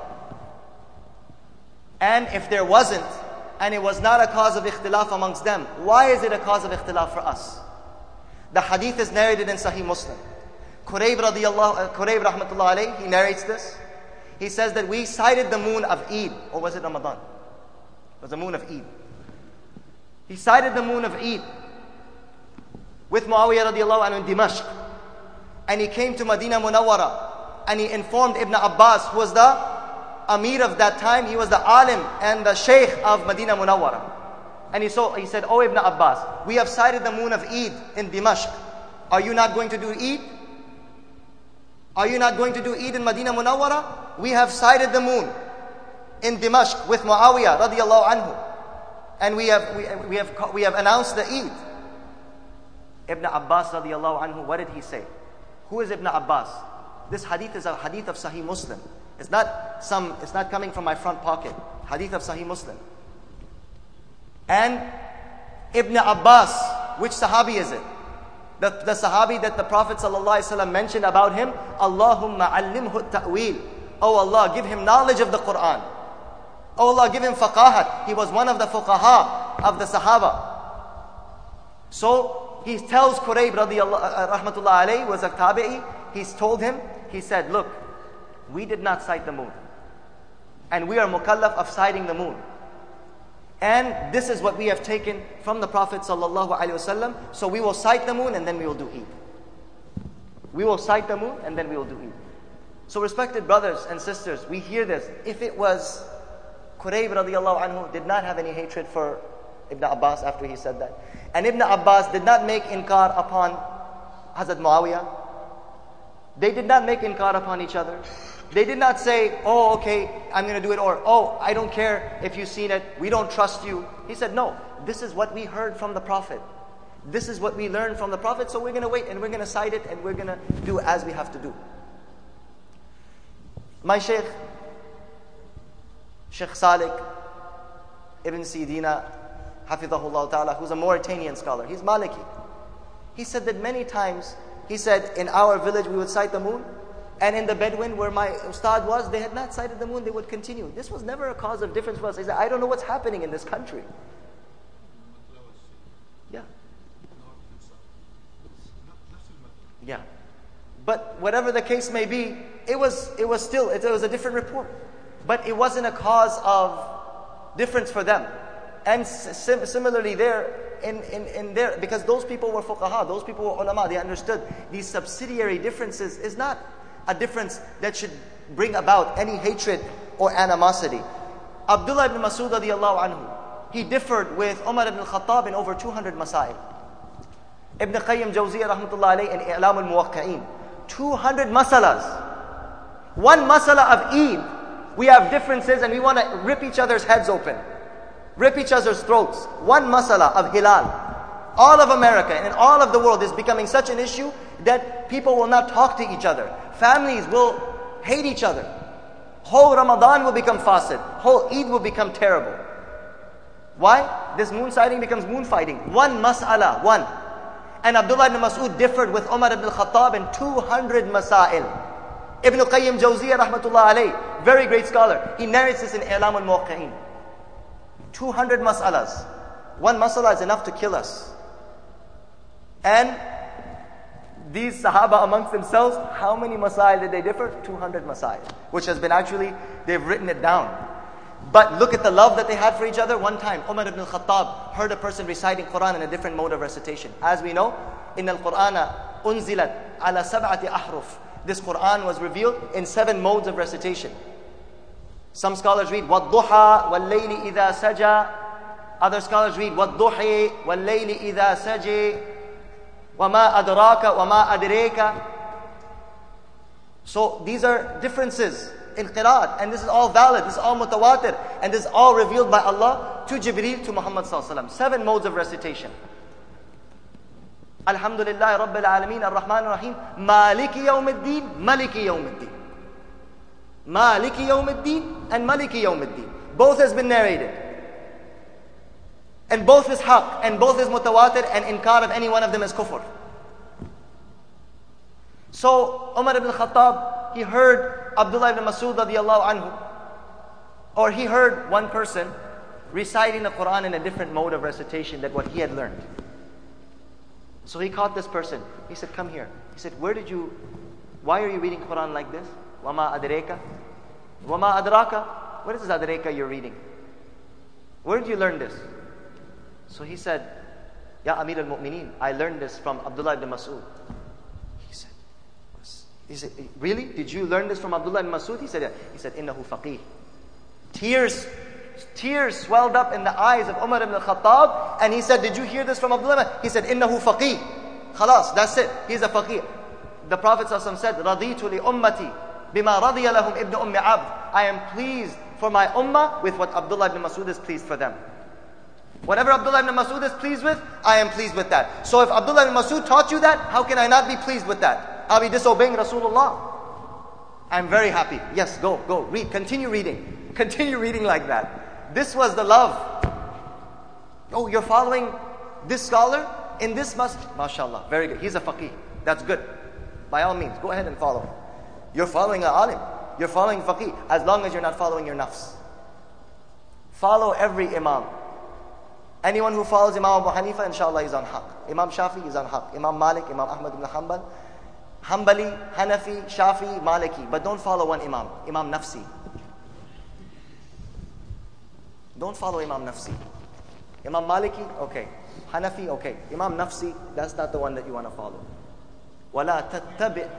And if there wasn't, and it was not a cause of ikhtilaf amongst them, why is it a cause of ikhtilaf for us? The hadith is narrated in Sahih Muslim. Qurayb rahmatullah alayhi, he narrates this. He says that we sighted the moon of Eid, or was it Ramadan? It was the moon of Eid. He sighted the moon of Eid with Muawiyah radiallahu anhu in Dimashq. And he came to Medina Munawwara and he informed Ibn Abbas, who was the Amir of that time. He was the alim and the sheikh of Medina Munawwara. And he said, "Oh Ibn Abbas, we have sighted the moon of Eid in Dimashq. Are you not going to do Eid? Are you not going to do Eid in Medina Munawwara? We have sighted the moon in Dimashq with Muawiyah radiallahu anhu. And we have announced the Eid." Ibn Abbas radiallahu anhu, what did he say? Who is Ibn Abbas? This hadith is a hadith of Sahih Muslim. It's not coming from my front pocket. Hadith of Sahih Muslim. And Ibn Abbas, which Sahabi is it? The Sahabi that the Prophet ﷺ mentioned about him, Allahumma allimhu ta'wil. Oh Allah, give him knowledge of the Quran. Oh Allah, give him faqahat. He was one of the fuqaha of the Sahaba. So he tells Qurayb rahmatullah alayhi, was a tabi'i, he's told him, he said, look, we did not sight the moon. And we are mukallaf of sighting the moon. And this is what we have taken from the Prophet sallallahu alaihi wasallam. So we will sight the moon and then we will do Eid. We will sight the moon and then we will do Eid. So respected brothers and sisters, we hear this. If it was Qurayb radiallahu anhu did not have any hatred for Ibn Abbas after he said that. And Ibn Abbas did not make inkar upon Hazrat Muawiyah. They did not make inkar upon each other. They did not say, oh, okay, I'm going to do it, or, oh, I don't care if you've seen it, we don't trust you. He said, no, this is what we heard from the Prophet. This is what we learned from the Prophet, so we're going to wait and we're going to cite it and we're going to do as we have to do. My Shaykh, Shaykh Salih Ibn Sidina, Hafidhahullah Ta'ala, who's a Mauritanian scholar, he's Maliki. He said that many times, he said, in our village we would cite the moon, and in the Bedouin where my ustad was, they had not cited the moon, they would continue. This was never a cause of difference for us. He said, I don't know what's happening in this country. Yeah. Yeah. But whatever the case may be, it was a different report. But it wasn't a cause of difference for them. And similarly there, in there, because those people were fuqaha, those people were ulama, they understood these subsidiary differences is not a difference that should bring about any hatred or animosity. Abdullah ibn Mas'ud radiyallahu anhu, he differed with Umar ibn al-Khattab in over 200 masail. Ibn Qayyim Jawziyah rahmatullah alayhi in I'lam al-Muwaqqi'in, 200 masalas. One masala of Eid, we have differences and we want to rip each other's heads open, rip each other's throats. One masala of Hilal. All of America and all of the world is becoming such an issue that people will not talk to each other. Families will hate each other. Whole Ramadan will become fasid. Whole Eid will become terrible. Why? This moon sighting becomes moon fighting. One mas'ala, one. And Abdullah ibn Mas'ud differed with Umar ibn al-Khattab in 200 masail. Ibn Qayyim Jawziyah rahmatullah alayh, very great scholar, he narrates this in I'lam al-Muwaqqi'in. 200 mas'alas. One mas'ala is enough to kill us. And these Sahaba amongst themselves, how many masail did they differ? 200 masail. Which has been actually, they've written it down. But look at the love that they had for each other. One time, Umar ibn al-Khattab heard a person reciting Quran in a different mode of recitation. As we know, in al-Qur'ana unzilat ala sab'ati ahruf. This Quran was revealed in 7 modes of recitation. Some scholars read, وَالضُّحَى وَاللَّيْلِ إِذَا سَجَى. Other scholars read, وَالضُّحِي وَاللَّيْلِ إِذَا سَجَى. وَمَا أَدْرَاكَ وَمَا أَدْرِيكَ. So these are differences in qiraat, and this is all valid, this is all mutawatir, and this is all revealed by Allah to Jibreel, to Muhammad sallallahu alaihi wasallam. 7 modes of recitation. Alhamdulillah Rabbil Alameen Ar-Rahman Ar-Rahim Maliki Yawmiddin Maliki Yawmiddin. Maliki Yawmiddin and Maliki Yawmiddin. Both has been narrated. And both is haqq, and both is mutawatir, and inkar of any one of them is kufr. So Umar ibn Khattab, he heard Abdullah ibn Mas'ud radiyallahu anhu, or he heard one person reciting the Quran in a different mode of recitation than what he had learned. So he caught this person. He said, come here. He said, why are you reading Quran like this? وَمَا أَدْرَيْكَ وَمَا أَدْرَاكَ. What is this Adreka you're reading? Where did you learn this? So he said, Ya Amir al-Mu'mineen, I learned this from Abdullah ibn Mas'ud. He said, really? Did you learn this from Abdullah ibn Mas'ud? He said, yeah. He said, Innahu faqih. Tears swelled up in the eyes of Umar ibn al-Khattab, and he said, did you hear this from Abdullah? He said, Innahu faqih. Khalas, that's it. He's a faqih. The Prophet ﷺ said, Raditu li ummati bima radiya lahum ibn ummi abd. I am pleased for my ummah with what Abdullah ibn Mas'ud is pleased for them. Whatever Abdullah ibn Mas'ud is pleased with, I am pleased with that. So if Abdullah ibn Mas'ud taught you that, how can I not be pleased with that? I'll be disobeying Rasulullah. I'm very happy. Yes, go, read, continue reading. Continue reading like that. This was the love. Oh, you're following this scholar in this masjid? MashaAllah, very good. He's a faqih. That's good. By all means, go ahead and follow. You're following an alim. You're following faqih. As long as you're not following your nafs. Follow every imam. Anyone who follows Imam Abu Hanifa, inshallah, is on haqq. Imam Shafi is on haqq. Imam Malik, Imam Ahmad ibn Hanbal, Hanbali, Hanafi, Shafi, Maliki. But don't follow one imam, Imam Nafsi. Don't follow Imam Nafsi. Imam Maliki, okay. Hanafi, okay. Imam Nafsi, that's not the one that you want to follow. وَلَا تَتَّبِعْ.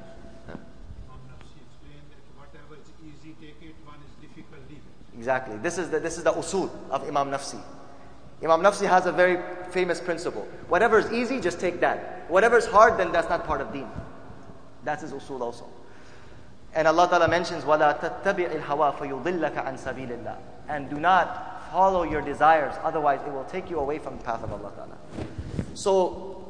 Exactly. This is the usul of Imam Nafsi. Imam Nafsi has a very famous principle. Whatever is easy, just take that. Whatever is hard, then that's not part of deen. That's his usul also. And Allah Ta'ala mentions, وَلَا تَتَّبِعِ الْهَوَىٰ فَيُضِلَّكَ عَنْ سَبِيلِ اللَّهِ. And do not follow your desires, otherwise it will take you away from the path of Allah Ta'ala. So,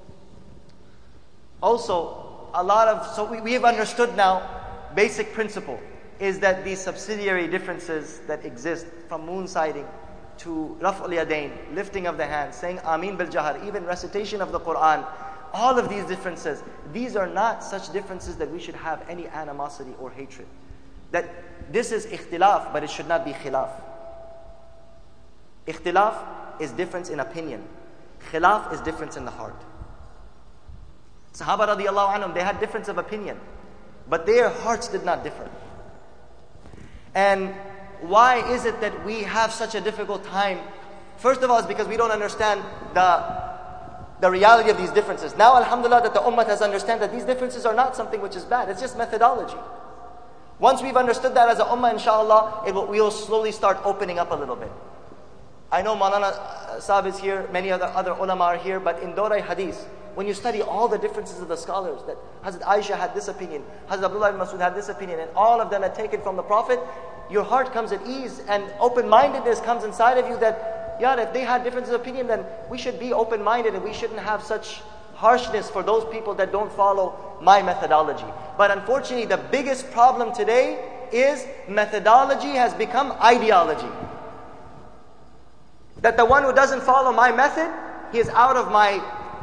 also, we have understood now, basic principle is that these subsidiary differences that exist, from moon sighting to raf'ul yadayn, lifting of the hands, saying Ameen bil Jahar, even recitation of the Quran, all of these differences, these are not such differences that we should have any animosity or hatred. That this is ikhtilaf, but it should not be khilaf. Ikhtilaf is difference in opinion. Khilaf is difference in the heart. Sahaba radiallahu anhum, they had difference of opinion, but their hearts did not differ. And why is it that we have such a difficult time? First of all, it's because we don't understand the reality of these differences. Now, alhamdulillah, that the ummah has understood that these differences are not something which is bad. It's just methodology. Once we've understood that as a ummah, inshallah, we will slowly start opening up a little bit. I know Maulana Saab is here, many other ulama are here, but in Dawra Hadith, when you study all the differences of the scholars, that Hazrat Aisha had this opinion, Hazrat Abdullah ibn Masud had this opinion, and all of them had taken from the Prophet, your heart comes at ease, and open-mindedness comes inside of you that, if they had differences of opinion, then we should be open-minded and we shouldn't have such harshness for those people that don't follow my methodology. But unfortunately, the biggest problem today is methodology has become ideology. That the one who doesn't follow my method, he is out of my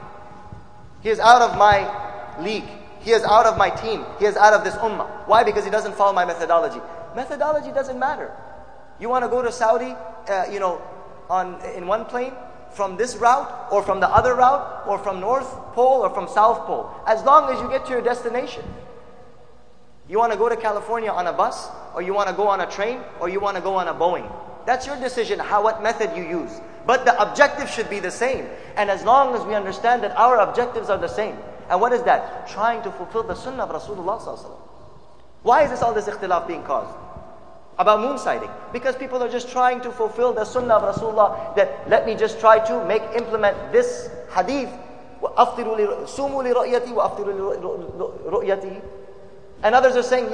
league. He is out of my team. He is out of this ummah. Why? Because he doesn't follow my methodology. Methodology doesn't matter. You want to go to Saudi, in one plane, from this route, or from the other route, or from North Pole, or from South Pole. As long as you get to your destination. You want to go to California on a bus, or you want to go on a train, or you want to go on a Boeing. That's your decision, what method you use. But the objective should be the same. And as long as we understand that our objectives are the same. And what is that? Trying to fulfill the sunnah of Rasulullah sallallahu alaihi wasallam. Why is all this ikhtilaf being caused? About moon sighting. Because people are just trying to fulfill the sunnah of Rasulullah, that let me just try to implement this hadith. وَأَفْطِرُوا سُومُوا لِرُؤْيَتِي وَأَفْطِرُوا لِرُؤْيَتِهِ. And others are saying,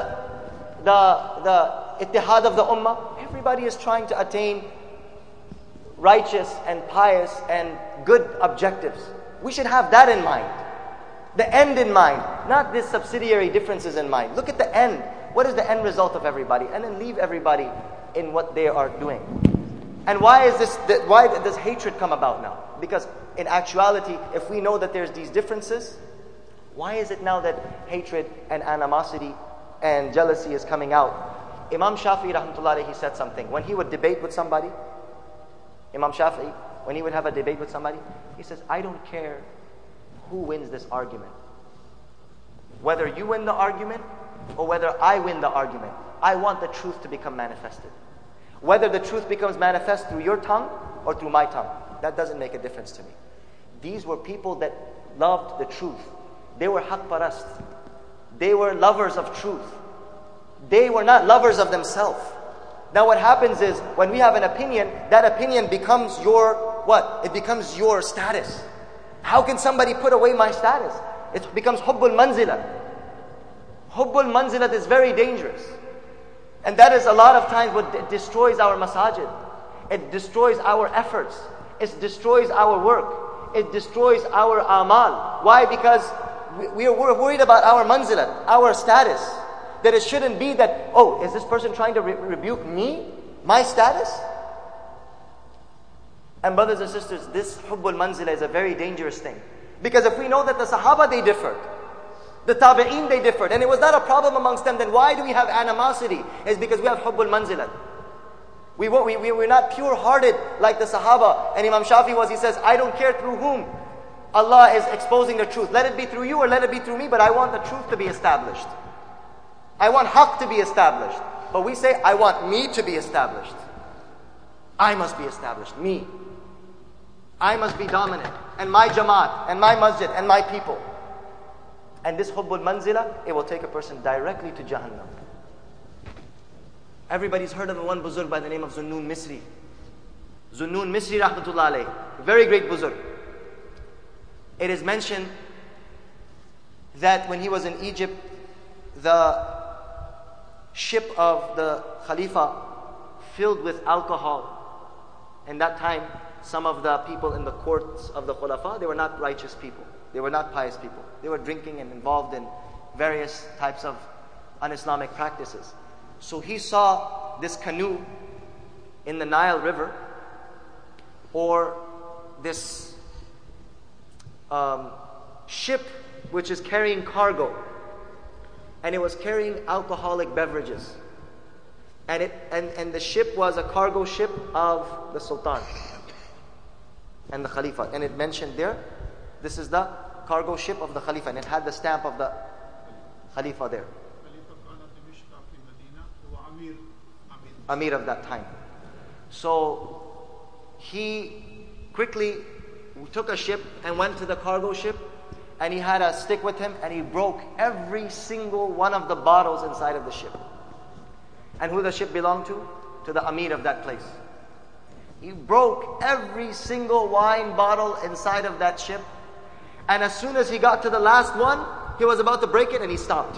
the ittihad of the ummah, everybody is trying to attain righteous and pious and good objectives. We should have that in mind. The end in mind, not these subsidiary differences in mind. Look at the end. What is the end result of everybody? And then leave everybody in what they are doing. And why does hatred come about now? Because in actuality, if we know that there's these differences, why is it now that hatred and animosity and jealousy is coming out? Imam Shafi'i rahmatullah alayhi said something. When he would debate with somebody, Imam Shafi'i, when he would have a debate with somebody, he says, I don't care who wins this argument. Whether you win the argument or whether I win the argument, I want the truth to become manifested. Whether the truth becomes manifest through your tongue or through my tongue, that doesn't make a difference to me. These were people that loved the truth. They were haqq parast. They were lovers of truth. They were not lovers of themselves. Now what happens is, when we have an opinion, that opinion becomes your what? It becomes your status. How can somebody put away my status? It becomes hubbul manzilat. Hubbul manzilat is very dangerous. And that is a lot of times what destroys our masajid. It destroys our efforts. It destroys our work. It destroys our amal. Why? Because we're worried about our manzilat, our status. That it shouldn't be that, is this person trying to rebuke me? My status? And brothers and sisters, this hubbul manzila is a very dangerous thing. Because if we know that the Sahaba, they differed. The Tabi'een, they differed. And it was not a problem amongst them, then why do we have animosity? It's because we have hubbul manzilat. We're not pure-hearted like the Sahaba. And Imam Shafi he says, I don't care through whom Allah is exposing the truth. Let it be through you or let it be through me, but I want the truth to be established. I want haqq to be established. But we say, I want me to be established. I must be established. Me. I must be dominant. And my jamaat, and my masjid, and my people. And this hubbul manzila, it will take a person directly to Jahannam. Everybody's heard of one buzurg by the name of Zunnun Misri. Zunnun Misri rahmatullah alayh. Very great buzurg. It is mentioned that when he was in Egypt, the ship of the Khalifa filled with alcohol. And that time, some of the people in the courts of the Khulafa, they were not righteous people. They were not pious people. They were drinking and involved in various types of un-Islamic practices. So he saw this canoe in the Nile River, or this ship which is carrying cargo, and it was carrying alcoholic beverages. And the ship was a cargo ship of the Sultan and the Khalifa. And it mentioned there, this is the cargo ship of the Khalifa, and it had the stamp of the Khalifa there. Amir of that time. So he quickly took a ship and went to the cargo ship, and he had a stick with him, and he broke every single one of the bottles inside of the ship. And who the ship belonged to? To the Amir of that place. He broke every single wine bottle inside of that ship, and as soon as he got to the last one, he was about to break it, and he stopped.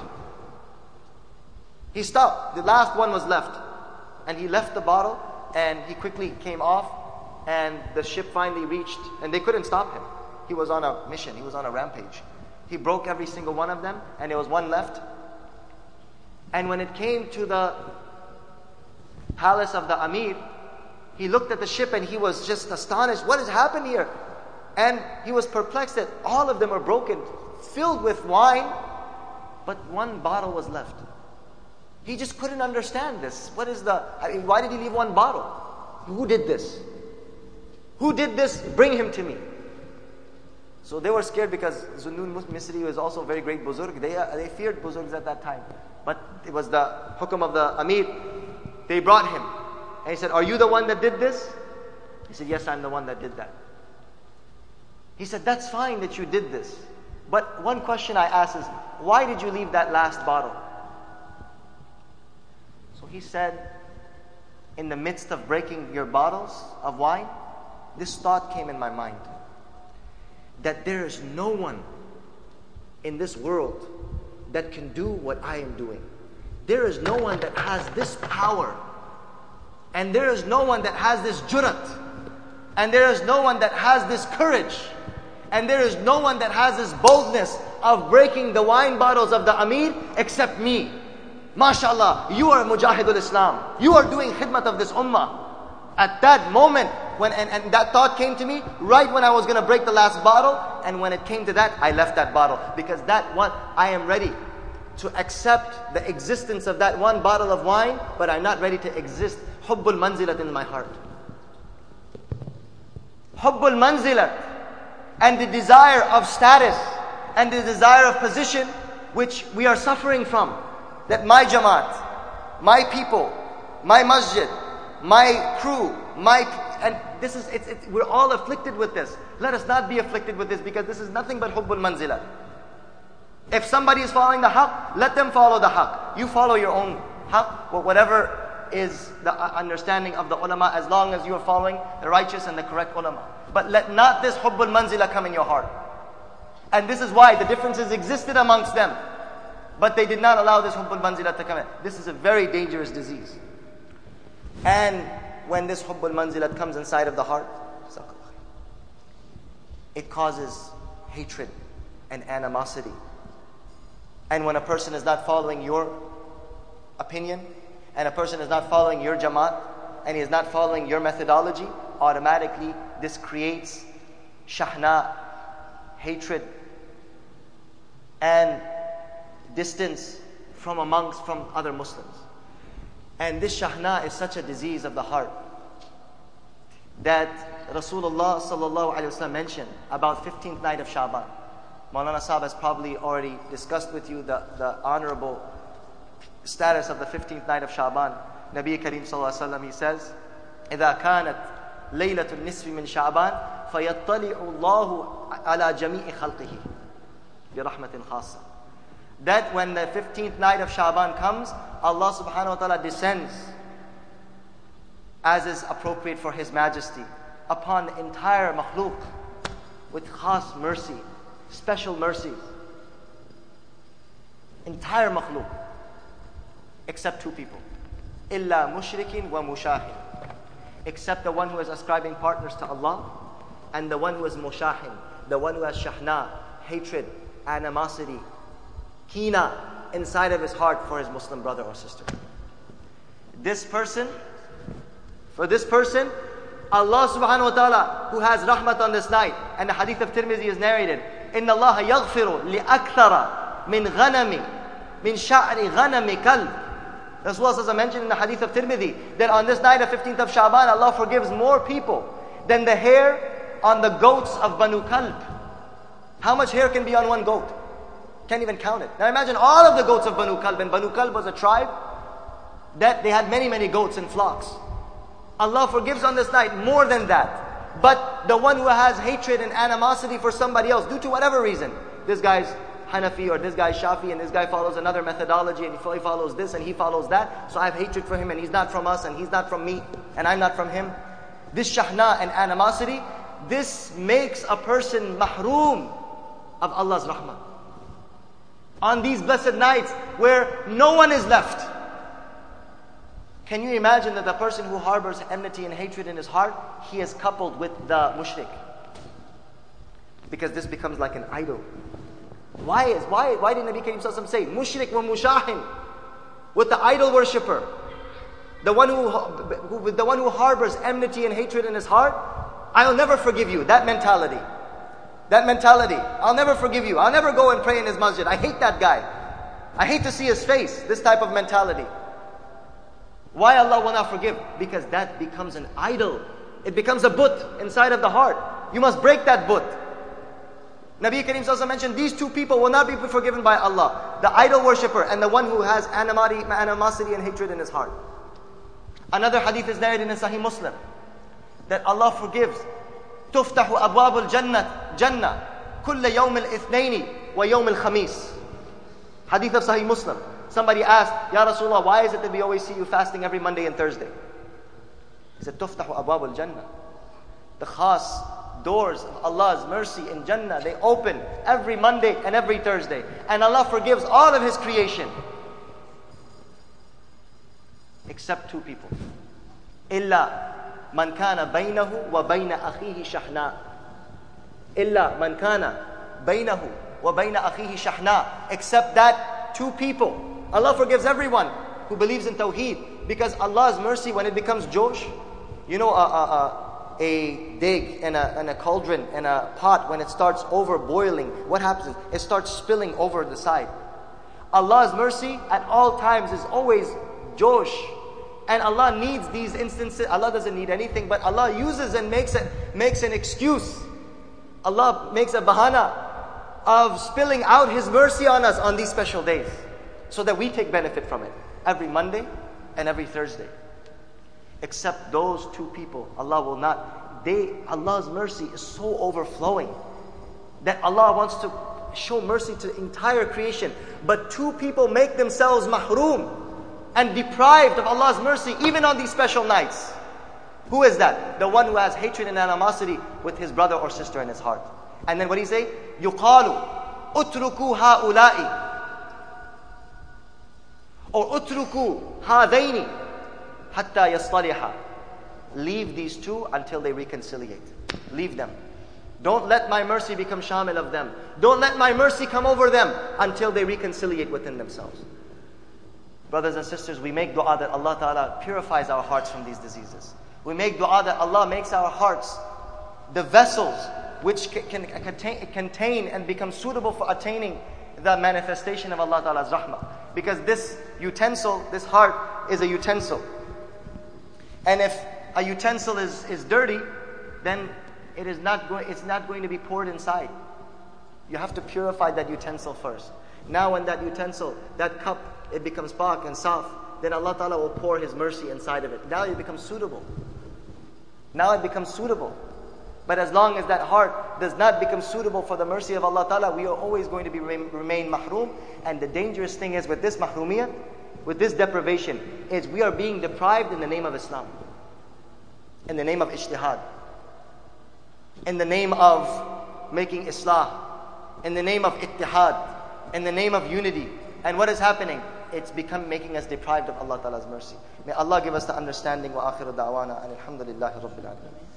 He stopped. The last one was left. And he left the bottle, and he quickly came off, and the ship finally reached, and they couldn't stop him. He was on a mission. He was on a rampage. He broke every single one of them, and there was one left. And when it came to the palace of the Amir, he looked at the ship and he was just astonished. What has happened here? And he was perplexed that all of them are broken, filled with wine, but one bottle was left. He just couldn't understand this. Why did he leave one bottle? Who did this? Who did this? Bring him to me. So they were scared because Zunnun Misri was also a very great buzurg. They feared buzurgs at that time. But it was the hukum of the Amir. They brought him. And he said, "Are you the one that did this?" He said, "Yes, I'm the one that did that." He said, "That's fine that you did this. But one question I ask is, why did you leave that last bottle?" So he said, in the midst of breaking your bottles of wine, this thought came in my mind, that there is no one in this world that can do what I am doing. There is no one that has this power, and there is no one that has this jurat, and there is no one that has this courage, and there is no one that has this boldness of breaking the wine bottles of the Amir except me. MashaAllah, you are Mujahidul Islam. You are doing khidmat of this ummah. At that moment, and that thought came to me right when I was going to break the last bottle, and when it came to that, I left that bottle, because that one, I am ready to accept the existence of that one bottle of wine, but I'm not ready to exist. Hubbul manzilat in my heart. Hubbul manzilat, and the desire of status and the desire of position, which we are suffering from. That my jamaat, my people, my masjid, my crew, and this is, we're all afflicted with this. Let us not be afflicted with this, because this is nothing but hubbul manzilat. If somebody is following the haqq, let them follow the haqq. You follow your own haqq, but whatever is the understanding of the ulama, as long as you are following the righteous and the correct ulama. But let not this hubbul manzila come in your heart. And this is why the differences existed amongst them, but they did not allow this hubbul manzila to come in. This is a very dangerous disease. And when this hubbul manzilat comes inside of the heart, it causes hatred and animosity. And when a person is not following your opinion, and a person is not following your jamaat, and he is not following your methodology, automatically this creates shahna, hatred, and distance from other Muslims. And this shahna is such a disease of the heart that Rasulullah sallallahu alaihi wasallam mentioned about 15th night of Sha'ban. Maulana Sahib has probably already discussed with you the honorable status of the 15th night of Sha'ban. Nabi Kareem sallallahu alaihi wasallam, he says, إِذَا كَانَتْ لَيْلَةُ النِّصْفِ مِنْ شَعْبَانَ فَيَطَّلِعُ اللَّهُ عَلَى جَمِيعِ خَلْقِهِ بِرَحْمَةٍ خَاصَّةٍ. That when the 15th night of Sha'ban comes, Allah subhanahu wa ta'ala descends, as is appropriate for His Majesty, upon the entire makhluk with khas mercy, special mercies. Entire makhluk. except two people. إِلَّا مُشْرِكٍ وَمُشَاهٍ. Except the one who is ascribing partners to Allah, and the one who is mushahin, the one who has shahna, hatred, animosity, kina inside of his heart for his Muslim brother or sister. For this person, Allah subhanahu wa ta'ala, who has rahmat on this night, and the hadith of Tirmidhi is narrated, إِنَّ اللَّهَ يَغْفِرُ لِأَكْثَرَ مِنْ شَعْرِ غَنَمِ كَلْبٍ. Rasulullah mentioned in the hadith of Tirmidhi that on this night of 15th of Sha'ban, Allah forgives more people than the hair on the goats of Banu Kalb. How much hair can be on one goat? Can't even count it. Now imagine all of the goats of Banu Kalb. And Banu Kalb was a tribe that they had many, many goats and flocks. Allah forgives on this night more than that. But the one who has hatred and animosity for somebody else, due to whatever reason, this guy's Hanafi or this guy's Shafi and this guy follows another methodology and he follows this and he follows that, so I have hatred for him and he's not from us and he's not from me and I'm not from him. This shahna and animosity, this makes a person mahroom of Allah's rahmah. On these blessed nights where no one is left. Can you imagine that the person who harbors enmity and hatred in his heart, he is coupled with the mushrik? Because this becomes like an idol. Why did Nabi Karim Sallallahu Alaihi Wasallam say, mushrik wa mushahin, with the idol worshipper, the one who harbors enmity and hatred in his heart? I'll never forgive you. That mentality. I'll never forgive you. I'll never go and pray in his masjid. I hate that guy. I hate to see his face. This type of mentality. Why Allah will not forgive? Because that becomes an idol. It becomes a but inside of the heart. You must break that but. Nabi Karim Sallallahu Alaihi Wasallam mentioned these two people will not be forgiven by Allah. The idol worshipper and the one who has animosity and hatred in his heart. Another hadith is narrated in Sahih Muslim that Allah forgives. تفتح أبواب الجنة كل يوم الاثنين ويوم الخميس. Hadith of Sahih Muslim. Somebody asked, Ya Rasulullah, why is it that we always see you fasting every Monday and Thursday? He said, تفتح أبواب الجنة. The khas doors of Allah's mercy in Jannah, they open every Monday and every Thursday. And Allah forgives all of His creation. Except two people. إِلَّا مَنْ كَانَ بَيْنَهُ وَبَيْنَ أَخِيهِ شَحْنَاء. إِلَّا مَنْ كَانَ بَيْنَهُ وَبَيْنَ أَخِيهِ شَحْنَاء. Except that two people. Allah forgives everyone who believes in Tawheed. Because Allah's mercy, when it becomes josh, you know, a dig and a cauldron and a pot, when it starts over boiling, what happens is it starts spilling over the side. Allah's mercy at all times is always josh. And Allah needs these instances. Allah doesn't need anything, but Allah uses and makes an excuse. Allah makes a bahana of spilling out His mercy on us on these special days, so that we take benefit from it every Monday and every Thursday. Except those two people, Allah will not. Allah's mercy is so overflowing that Allah wants to show mercy to the entire creation. But two people make themselves mahroom and deprived of Allah's mercy even on these special nights. Who is that? The one who has hatred and animosity with his brother or sister in his heart. And then what do you say? يُقَالُ أُتْرُكُوا هَؤُلَاءِ or أُتْرُكُوا هَذَيْنِ حَتَّى يَصْطَلِحَا. Leave these two until they reconciliate. Leave them. Don't let my mercy become shamil of them. Don't let my mercy come over them until they reconciliate within themselves. Brothers and sisters, we make dua that Allah Ta'ala purifies our hearts from these diseases. We make dua that Allah makes our hearts the vessels which can contain and become suitable for attaining the manifestation of Allah Ta'ala's rahmah. Because this utensil, this heart, is a utensil. And if a utensil is dirty, then it's not going to be poured inside. You have to purify that utensil first. Now when that utensil, that cup, it becomes pak and soft, then Allah Ta'ala will pour His mercy inside of it. Now it becomes suitable. But as long as that heart does not become suitable for the mercy of Allah Ta'ala, we are always going to remain mahroom. And the dangerous thing is with this mahrumiyat, with this deprivation, is we are being deprived in the name of Islam, in the name of ijtihad, in the name of making islah, in the name of ittihad, in the name of unity. And what is happening? it's become making us deprived of Allah Ta'ala's mercy. May Allah give us the understanding. Wa akhiru da'wana and alhamdulillahi rabbil alameen.